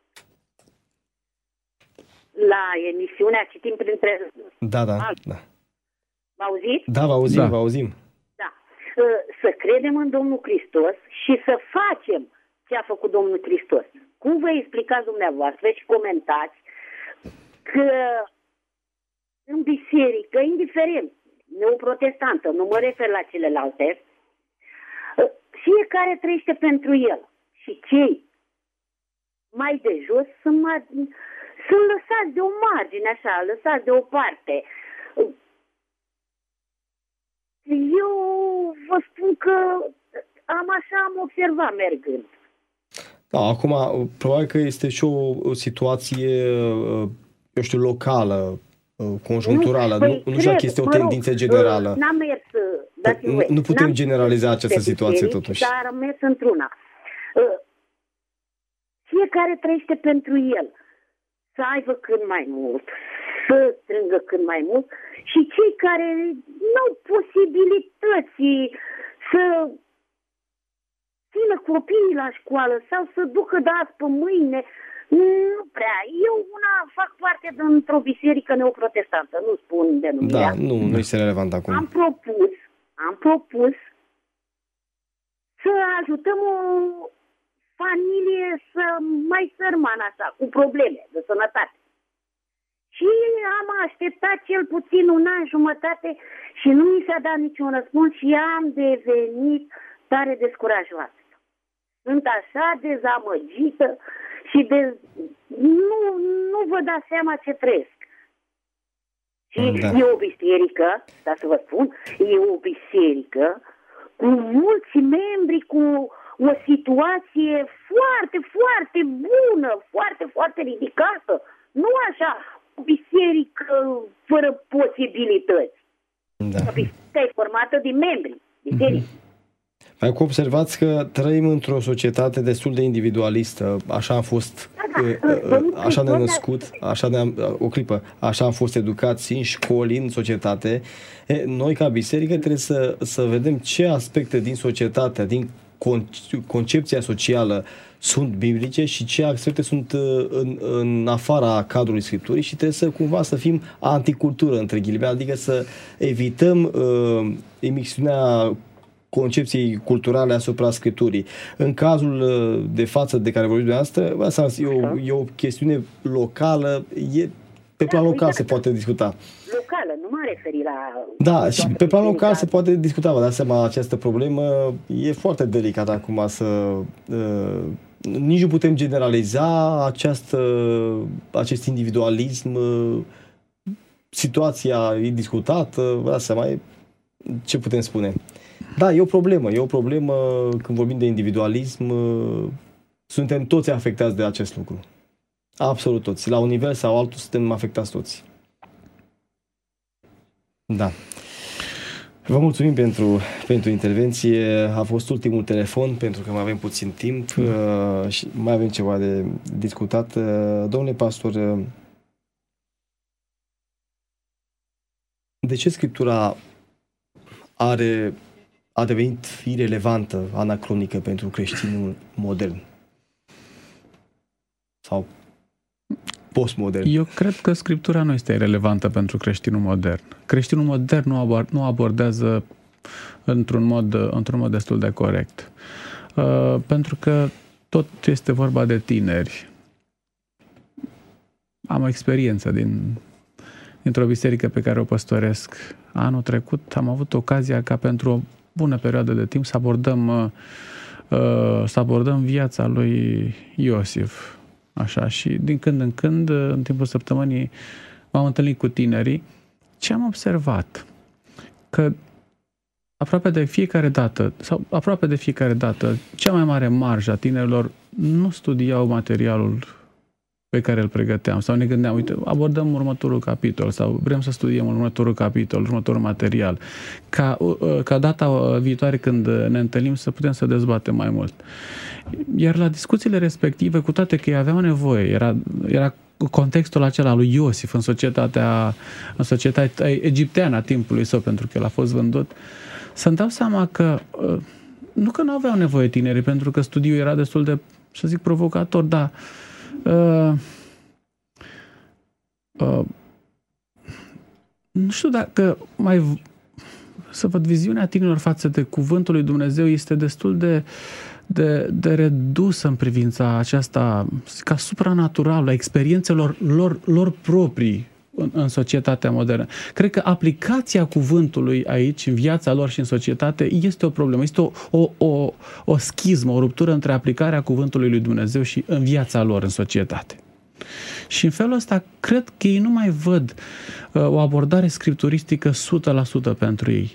I: La emisiunea Citim printre...
B: Da, da, da.
I: Vă auziți?
B: Da, vă auzim,
C: da.
B: vă auzim.
I: Da. Să credem în Domnul Hristos și să facem ce a făcut Domnul Hristos. Cum vă explicați dumneavoastră și comentați că în biserică, indiferent, neoprotestantă, nu mă refer la celelalte, fiecare trăiește pentru el. Și cei mai de jos sunt, mai, sunt lăsați de o margine, așa, lăsați de o parte. Eu vă spun că am așa am observat mergând.
B: Da, acum, probabil că este și o, o situație, eu știu, locală, conjuncturală. Nu, păi, nu, nu știu dacă este o tendință generală.
I: N-am mers, dați-mi
B: nu, nu putem generaliza această situație, totuși.
I: Dar am mers într-una. Fiecare trăiește pentru el. Să aibă cât mai mult, să strângă cât mai mult și cei care nu au posibilități să țină copiii la școală sau să ducă de azi pe mâine, nu prea. Eu una fac parte dintr-o biserică neoprotestantă, nu spun denumirea.
B: Da, nu, nu este relevant acum.
I: Am propus, am propus să ajutăm o familie să mai sărmană așa, cu probleme de sănătate. Și am așteptat cel puțin un an jumătate și nu mi s-a dat niciun răspuns și am devenit tare descurajată. Sunt așa dezamăgită și de... nu, nu vă dați seama ce trăiesc. Și da. E o biserică, dar să vă spun, e o biserică cu mulți membri, cu o situație foarte, foarte bună, foarte, foarte ridicată. Nu așa, o biserică fără posibilități.
B: Da.
I: O biserică e formată din membri, biserică. Mm-hmm.
B: Mai cu observați că trăim într-o societate destul de individualistă, așa am fost, așa ne-am născut, așa ne-am, o clipă, așa am fost educați în școli, în societate. Noi ca biserică trebuie să, să vedem ce aspecte din societatea, din concepția socială sunt biblice și ce aspecte sunt în, în afara cadrului Scripturii și trebuie să cumva să fim anticultură, între ghilimele, adică să evităm uh, imixtiunea concepției culturale asupra Scripturii. În cazul de față de care vorbim dumneavoastră, e o, e o chestiune locală, e, pe plan
I: da,
B: local
I: uite,
B: se poate discuta.
I: Locală, numai referi la...
B: Da, și pe plan local se poate discuta, vă dați seama, această problemă e foarte delicată acum să... Uh, nici nu putem generaliza această, acest individualism, uh, situația e discutată, vă dați seama, e, ce putem spune? Da, e o problemă, e o problemă când vorbim de individualism, uh, suntem toți afectați de acest lucru. Absolut toți. La un nivel sau altul suntem afectați toți. Da. Vă mulțumim pentru, pentru intervenție. A fost ultimul telefon pentru că mai avem puțin timp mm. uh, și mai avem ceva de discutat. Uh, domnule pastor, uh, de ce Scriptura are, a devenit irelevantă, anacronică pentru creștinul modern? Sau postmodern?
C: Eu cred că Scriptura nu este relevantă pentru creștinul modern. Creștinul modern nu, abord, nu abordează într-un mod, într-un mod destul de corect. Uh, pentru că tot este vorba de tineri. Am o experiență din, dintr-o biserică pe care o păstoresc. Anul trecut am avut ocazia ca pentru o bună perioadă de timp să abordăm, uh, să abordăm viața lui Iosif. Așa, și din când în când, în timpul săptămânii, m-am întâlnit cu tinerii. Ce am observat? Că aproape de fiecare dată, sau aproape de fiecare dată, cea mai mare marjă a tinerilor nu studiau materialul pe care îl pregăteam sau ne gândeam, uite, abordăm următorul capitol sau vrem să studiem următorul capitol, următorul material, ca, ca data viitoare când ne întâlnim să putem să dezbatem mai mult. Iar la discuțiile respective, cu toate că ei aveau nevoie, era, era contextul acela lui Iosif în societatea, în societatea egipteană a timpului său, pentru că el a fost vândut, să-mi dau seama că nu că nu aveau nevoie tinerii, pentru că studiul era destul de, să zic, provocator, dar uh, uh, nu știu dacă mai să văd viziunea tinerilor față de cuvântul lui Dumnezeu este destul de De, de redusă în privința aceasta, ca supranaturală, a experiențelor lor, lor proprii în, în societatea modernă. Cred că aplicația cuvântului aici, în viața lor și în societate, este o problemă. Este o, o, o, o schismă, o ruptură între aplicarea cuvântului lui Dumnezeu și în viața lor, în societate. Și în felul ăsta, cred că ei nu mai văd uh, o abordare scripturistică o sută la sută pentru ei.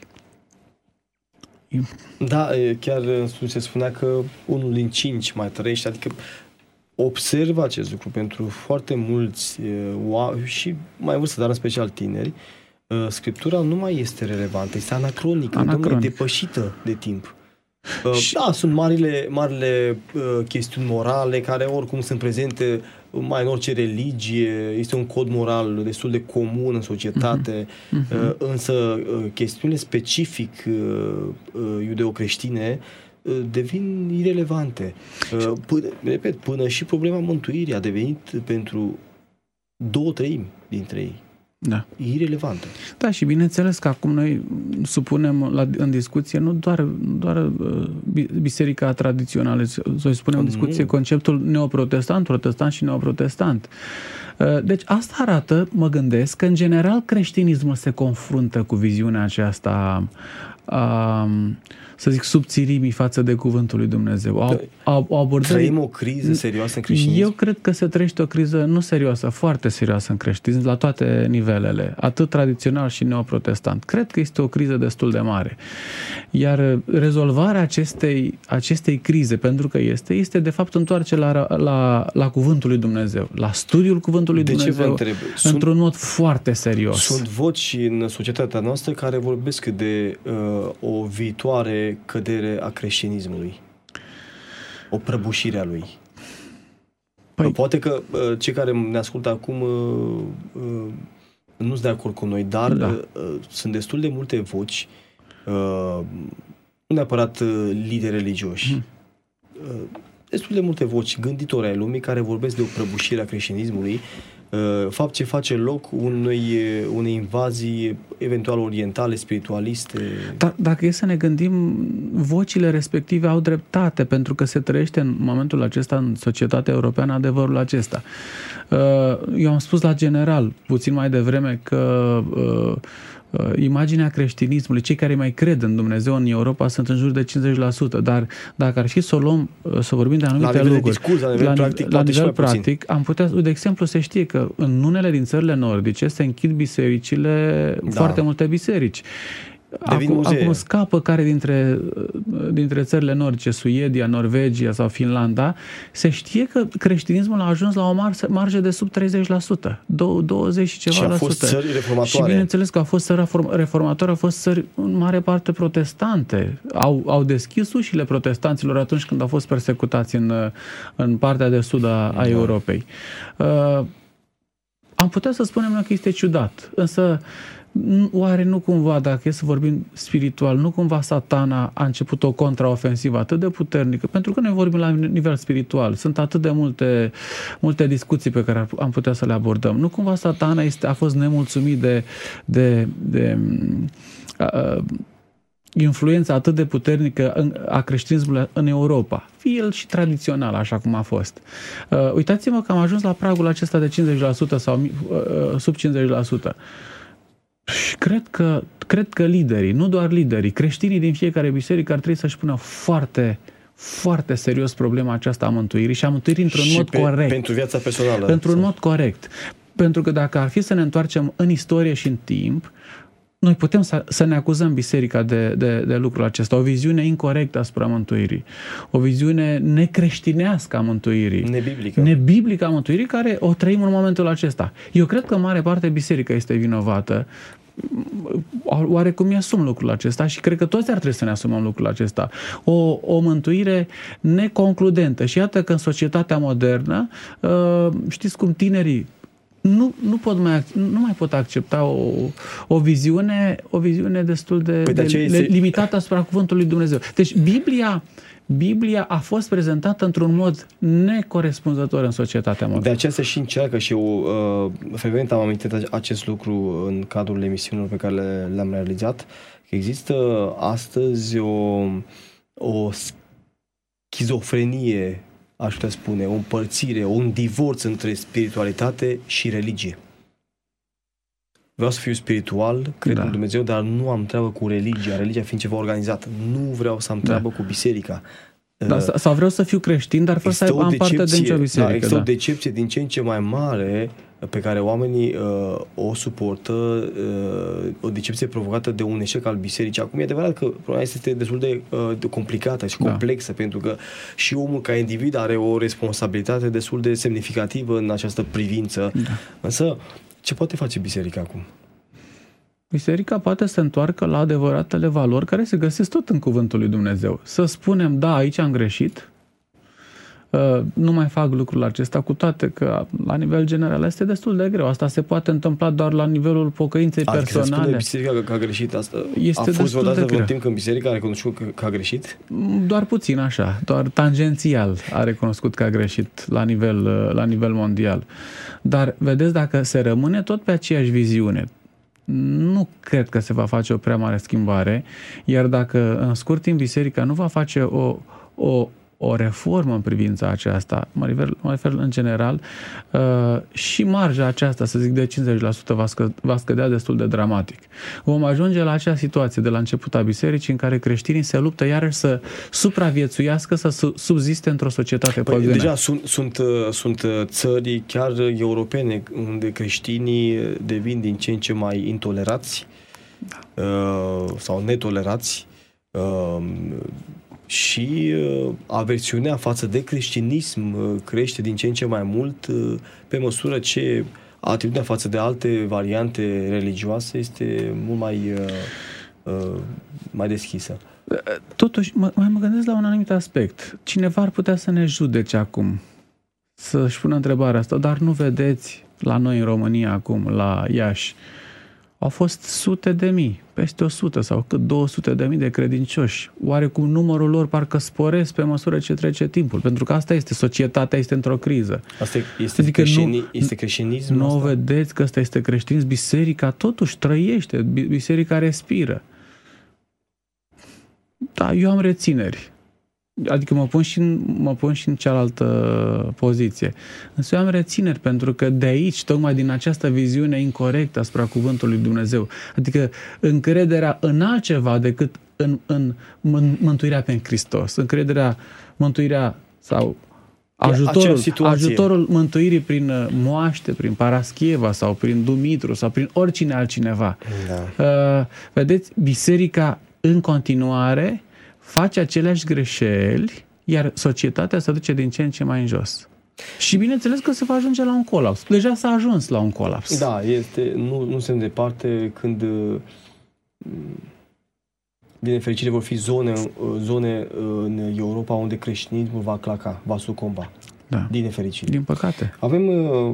B: Da, chiar se spunea că unul din cinci mai trăiește, adică observ acest lucru pentru foarte mulți și mai vârstă, dar în special tineri, Scriptura nu mai este relevantă, este anacronică, Anacronic. depășită de timp. Și... Da, sunt marile, marile uh, chestiuni morale care oricum sunt prezente mai în orice religie, este un cod moral destul de comun în societate, uh-huh. Uh, însă uh, chestiunile specific uh, uh, iudeo-creștine uh, devin irelevante. Uh, până, repet, până și problema mântuirii a devenit pentru două treimi dintre ei.
C: Da.
B: Irelevantă.
C: Da, și bineînțeles că acum noi supunem la, în discuție nu doar, doar uh, biserica tradițională, să spunem în discuție nu. conceptul neoprotestant, protestant și neoprotestant. Uh, deci asta arată, mă gândesc, că în general creștinismul se confruntă cu viziunea aceasta a, să zic, subțirimii față de cuvântul lui Dumnezeu. Au, au, au abordat...
B: Trăim o criză serioasă în creștinism?
C: Eu cred că se trăiește o criză nu serioasă, foarte serioasă în creștinism, la toate nivelele, atât tradițional și neoprotestant. Cred că este o criză destul de mare. Iar rezolvarea acestei, acestei crize, pentru că este, este de fapt întoarce la, la, la cuvântul lui Dumnezeu, la studiul cuvântului lui Dumnezeu, într-un mod foarte serios.
B: Sunt voci în societatea noastră care vorbesc de uh, o viitoare cădere a creștinismului, o prăbușire a lui. Păi... Poate că uh, cei care ne ascultă acum uh, uh, nu sunt de acord cu noi, dar da. uh, sunt destul de multe voci, uh, nu neapărat uh, lideri religioși, mm. uh, destul de multe voci gânditori ai lumii care vorbesc de o prăbușire a creștinismului, fapt ce face loc unei, unei invazii eventual orientale, spiritualiste.
C: Dar dacă e să ne gândim, vocile respective au dreptate, pentru că se trăiește în momentul acesta în societatea europeană adevărul acesta. Eu am spus la general puțin mai devreme că imaginea creștinismului, cei care mai cred în Dumnezeu în Europa sunt în jur de cincizeci la sută, dar dacă ar fi să o luăm, să vorbim de anumite
B: la
C: lucruri,
B: discurs, la nivel
C: la,
B: practic,
C: la nivel practic am putea, de exemplu, se știe că în unele din țările nordice se închid bisericile, da. foarte multe biserici. Acum, acum scapă care dintre, dintre țările nordice, Suedia, Norvegia sau Finlanda, se știe că creștinismul a ajuns la o marjă de sub treizeci la sută, douăzeci și ceva
B: și
C: la
B: fost
C: sută.
B: Țări reformatoare.
C: Și bineînțeles că au fost țări reformatoare, au fost țări în mare parte protestante. Au, au deschis ușile protestanților atunci când au fost persecutați în, în partea de sud a, a Europei. Uh, am putea să spunem că este ciudat, însă oare nu cumva, dacă e să vorbim spiritual, nu cumva Satana a început o contraofensivă atât de puternică? Pentru că noi vorbim la nivel spiritual. Sunt atât de multe, multe discuții pe care am putea să le abordăm. Nu cumva Satana este, a fost nemulțumit de, de, de uh, influența atât de puternică a creștinismului în Europa. Fie el și tradițional, așa cum a fost. Uh, uitați-vă că am ajuns la pragul acesta de cincizeci la sută sau uh, sub cincizeci la sută. Și cred că, cred că liderii, nu doar liderii, creștinii din fiecare biserică ar trebui să-și pună foarte, foarte serios problema aceasta a mântuirii și a mântuirii într-un mod
B: pe,
C: corect.
B: Pentru viața personală.
C: Într-un mod corect. Pentru că dacă ar fi să ne întoarcem în istorie și în timp, noi putem să, să ne acuzăm biserica de, de, de lucrul acesta. O viziune incorectă asupra mântuirii. O viziune necreștinească a mântuirii.
B: Nebiblică.
C: Nebiblică a mântuirii, care o trăim în momentul acesta. Eu cred că în mare parte biserica este vinovată. Oarecum mi-asum lucrul acesta și cred că toți ar trebui să ne asumăm lucrul acesta. O, o mântuire neconcludentă. Și iată că în societatea modernă, știți cum tinerii Nu, nu, pot mai, nu mai pot accepta o, o, viziune, o viziune destul de, păi de, de este... limitată asupra cuvântului lui Dumnezeu. Deci Biblia, Biblia a fost prezentată într-un mod necorespunzător în societatea modernă.
B: De aceea se și încearcă și eu, uh, frecvent am amintit acest lucru în cadrul emisiunilor pe care le, le-am realizat, că există astăzi o, o schizofrenie, aș putea spune, o împărțire, un divorț între spiritualitate și religie. Vreau să fiu spiritual, cred da. în Dumnezeu, dar nu am treabă cu religia, religia fiind ceva organizat. Nu vreau să am treabă da. cu biserica.
C: Da, sau vreau să fiu creștin, dar fără să am parte de nicio biserică.
B: Da, există
C: da.
B: o decepție din ce în ce mai mare pe care oamenii uh, o suportă, uh, o decepție provocată de un eșec al bisericii. Acum e adevărat că problema este destul de, uh, de complicată și complexă, da. pentru că și omul ca individ are o responsabilitate destul de semnificativă în această privință. Da. Însă, ce poate face biserica acum?
C: Biserica poate să întoarcă la adevăratele valori care se găsesc tot în cuvântul lui Dumnezeu. Să spunem, da, aici am greșit, nu mai fac lucrul acesta, cu toate că la nivel general este destul de greu. Asta se poate întâmpla doar la nivelul pocăinței
B: adică
C: personale.
B: Adică biserica că a greșit asta?
C: Este
B: a fost vreodată
C: de
B: un timp când biserica a recunoscut că, că a greșit?
C: Doar puțin așa, doar tangențial a recunoscut că a greșit la nivel, la nivel mondial. Dar vedeți, dacă se rămâne tot pe aceeași viziune, nu cred că se va face o prea mare schimbare, iar dacă în scurt timp biserica nu va face o, o o reformă în privința aceasta, mă refer, mă refer în general, uh, și marja aceasta, să zic, de cincizeci la sută va, scă, va scădea destul de dramatic. Vom ajunge la acea situație de la început a bisericii în care creștinii se luptă iarăși să supraviețuiască, să subziste într-o societate
B: păi,
C: păgână.
B: Deja sunt, sunt, sunt țări chiar europene unde creștinii devin din ce în ce mai intolerați da. uh, sau netolerați uh, și uh, aversiunea față de creștinism uh, crește din ce în ce mai mult uh, pe măsură ce atitudinea față de alte variante religioase este mult mai, uh, uh, mai deschisă.
C: Totuși, mă, mai mă gândesc la un anumit aspect. Cineva ar putea să ne judece acum, să-și pună întrebarea asta, dar nu vedeți la noi în România acum, la Iași, au fost sute de mii, peste o sută sau cât două sute de mii de credincioși. Oarecum numărul lor parcă sporesc pe măsură ce trece timpul, pentru că asta este, societatea este într-o criză.
B: Asta este, adică creștini, nu, este creștinism?
C: Nu
B: asta?
C: Vedeți că asta este creștinism? Biserica totuși trăiește, biserica respiră. Da, eu am rețineri. Adică mă pun, și în, mă pun și în cealaltă poziție. Însă eu am rețineri pentru că de aici, tocmai din această viziune incorectă asupra cuvântului Dumnezeu, adică încrederea în altceva decât în, în, în mântuirea prin Hristos, încrederea, mântuirea sau ajutorul, ajutorul mântuirii prin moaște, prin Paraschieva sau prin Dumitru sau prin oricine altcineva. Da. Uh, vedeți, biserica în continuare face aceleași greșeli, iar societatea se duce din ce în ce mai în jos. Și bineînțeles că se va ajunge la un colaps. Deja s-a ajuns la un colaps.
B: Da, este, nu, nu suntem departe când din nefericire vor fi zone, zone în Europa unde creștinismul va claca, va sucomba.
C: Da.
B: Din nefericire.
C: Din păcate.
B: Avem,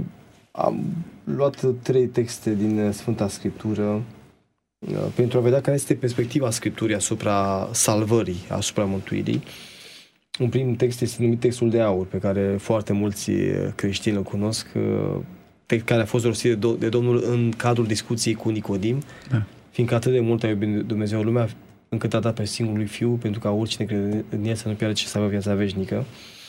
B: am luat trei texte din Sfânta Scriptură pentru a vedea care este perspectiva Scripturii asupra salvării, asupra mântuirii. Un prim text este numit textul de aur, pe care foarte mulți creștini îl cunosc, text care a fost rostit de Domnul în cadrul discuției cu Nicodim, da. Fiindcă atât de mult a iubit Dumnezeu lumea, încât a dat pe singurul Fiu, pentru ca oricine crede în El să nu piară, ci să aibă viața veșnică.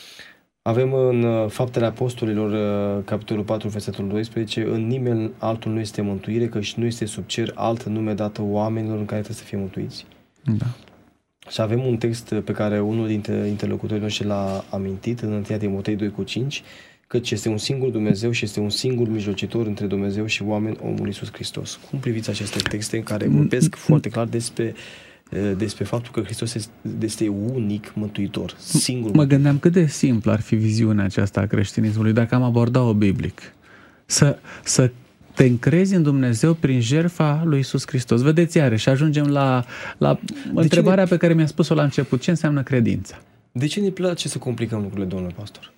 B: Avem în Faptele Apostolilor, capitolul patru, versetul doisprezece, în nimeni altul nu este mântuire, căci nu este sub cer altă nume dată oamenilor în care trebuie să fie mântuiți.
C: Da.
B: Și avem un text pe care unul dintre interlocutorii noștri l-a amintit în întâi Timotei doi cu cinci, căci este un singur Dumnezeu și este un singur mijlocitor între Dumnezeu și oameni, omul Iisus Hristos. Cum priviți aceste texte în care vorbesc foarte clar despre despre faptul că Hristos este unic mântuitor, singur.
C: Mă gândeam cât de simplu ar fi viziunea aceasta a creștinismului dacă am abordat-o biblic. Să, să te încrezi în Dumnezeu prin jertfa lui Iisus Hristos. Vedeți iarăși, ajungem la, la întrebarea ne... pe care mi-a spus-o la început. Ce înseamnă credința?
B: De ce ne place să complicăm lucrurile, domnule pastor?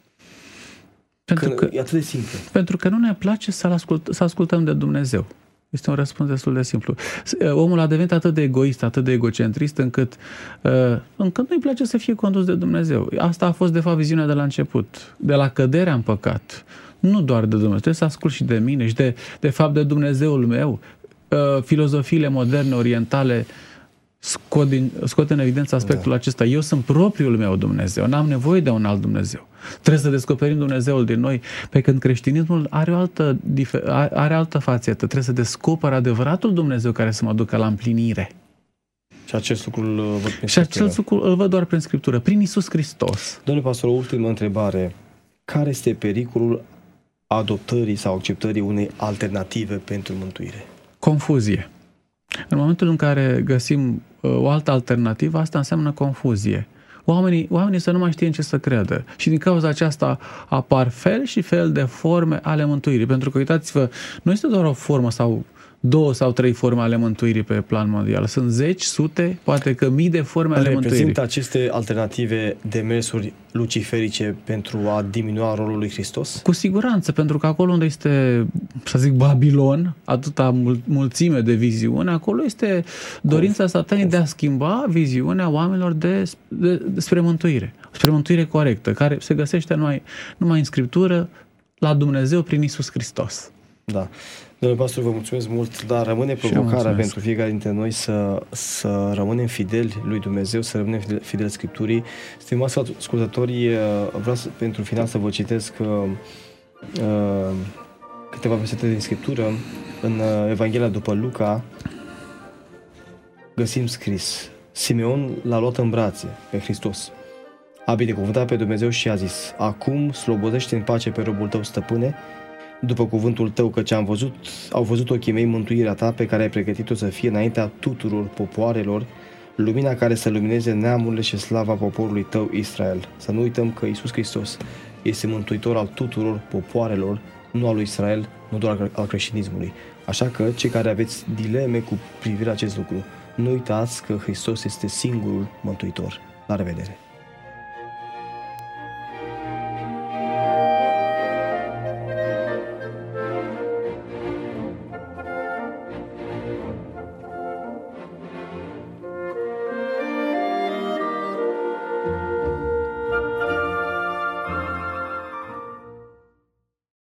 C: Pentru
B: că,
C: că
B: e atât de simplu.
C: Pentru că nu ne place să ascult, să ascultăm de Dumnezeu. Este un răspuns destul de simplu. Omul a devenit atât de egoist, atât de egocentrist, încât, încât nu-i place să fie condus de Dumnezeu. Asta a fost, de fapt, viziunea de la început. De la căderea în păcat. Nu doar de Dumnezeu. Trebuie să ascult și de mine și, de, de fapt, de Dumnezeul meu. Filozofiile moderne, orientale, scot, din, scot în evidență aspectul da. acesta. Eu sunt propriul meu Dumnezeu. N-am nevoie de un alt Dumnezeu. Trebuie să descoperim Dumnezeul din noi. Pe când creștinismul are o altă, are altă fațetă. Trebuie să descoper adevăratul Dumnezeu care să mă ducă la împlinire.
B: Și acest lucru îl văd prin
C: Și acest lucru îl văd doar prin Scriptură, prin Iisus Hristos.
B: Domnule pastor, o ultimă întrebare. Care este pericolul adoptării sau acceptării unei alternative pentru mântuire?
C: Confuzie. În momentul în care găsim o altă alternativă, asta înseamnă confuzie. Oamenii, oamenii să nu mai știe în ce să creadă. Și din cauza aceasta apar fel și fel de forme ale mântuirii. Pentru că, uitați-vă, nu este doar o formă sau două sau trei forme ale mântuirii pe plan mondial. Sunt zeci, sute, poate că mii de forme ale mântuirii.
B: Reprezintă aceste alternative demersuri luciferice pentru a diminua rolul lui Hristos?
C: Cu siguranță, pentru că acolo unde este, să zic, Babilon, atâta mul- mulțime de viziune, acolo este dorința sataniei de a schimba viziunea oamenilor de, de, de, spre mântuire. Spre mântuire corectă, care se găsește numai, numai în Scriptură, la Dumnezeu prin Iisus Hristos.
B: Da. Domnule pastor, vă mulțumesc mult, dar rămâne provocarea pentru fiecare dintre noi să, să rămânem fideli lui Dumnezeu, să rămânem fideli, fideli Scripturii. Stimați ascultători, vreau să, pentru final să vă citesc uh, câteva versete din Scriptură. În Evanghelia după Luca găsim scris: Simeon l-a luat în brațe pe Hristos, a binecuvântat pe Dumnezeu și a zis: acum slobozește în pace pe robul tău, stăpâne, după cuvântul tău, căci am văzut, au văzut ochii mei mântuirea ta, pe care ai pregătit-o să fie înaintea tuturor popoarelor, lumina care să lumineze neamurile și slava poporului tău Israel. Să nu uităm că Iisus Hristos este mântuitor al tuturor popoarelor, nu al lui Israel, nu doar al creștinismului. Așa că, cei care aveți dileme cu privire la acest lucru, nu uitați că Hristos este singurul mântuitor. La revedere!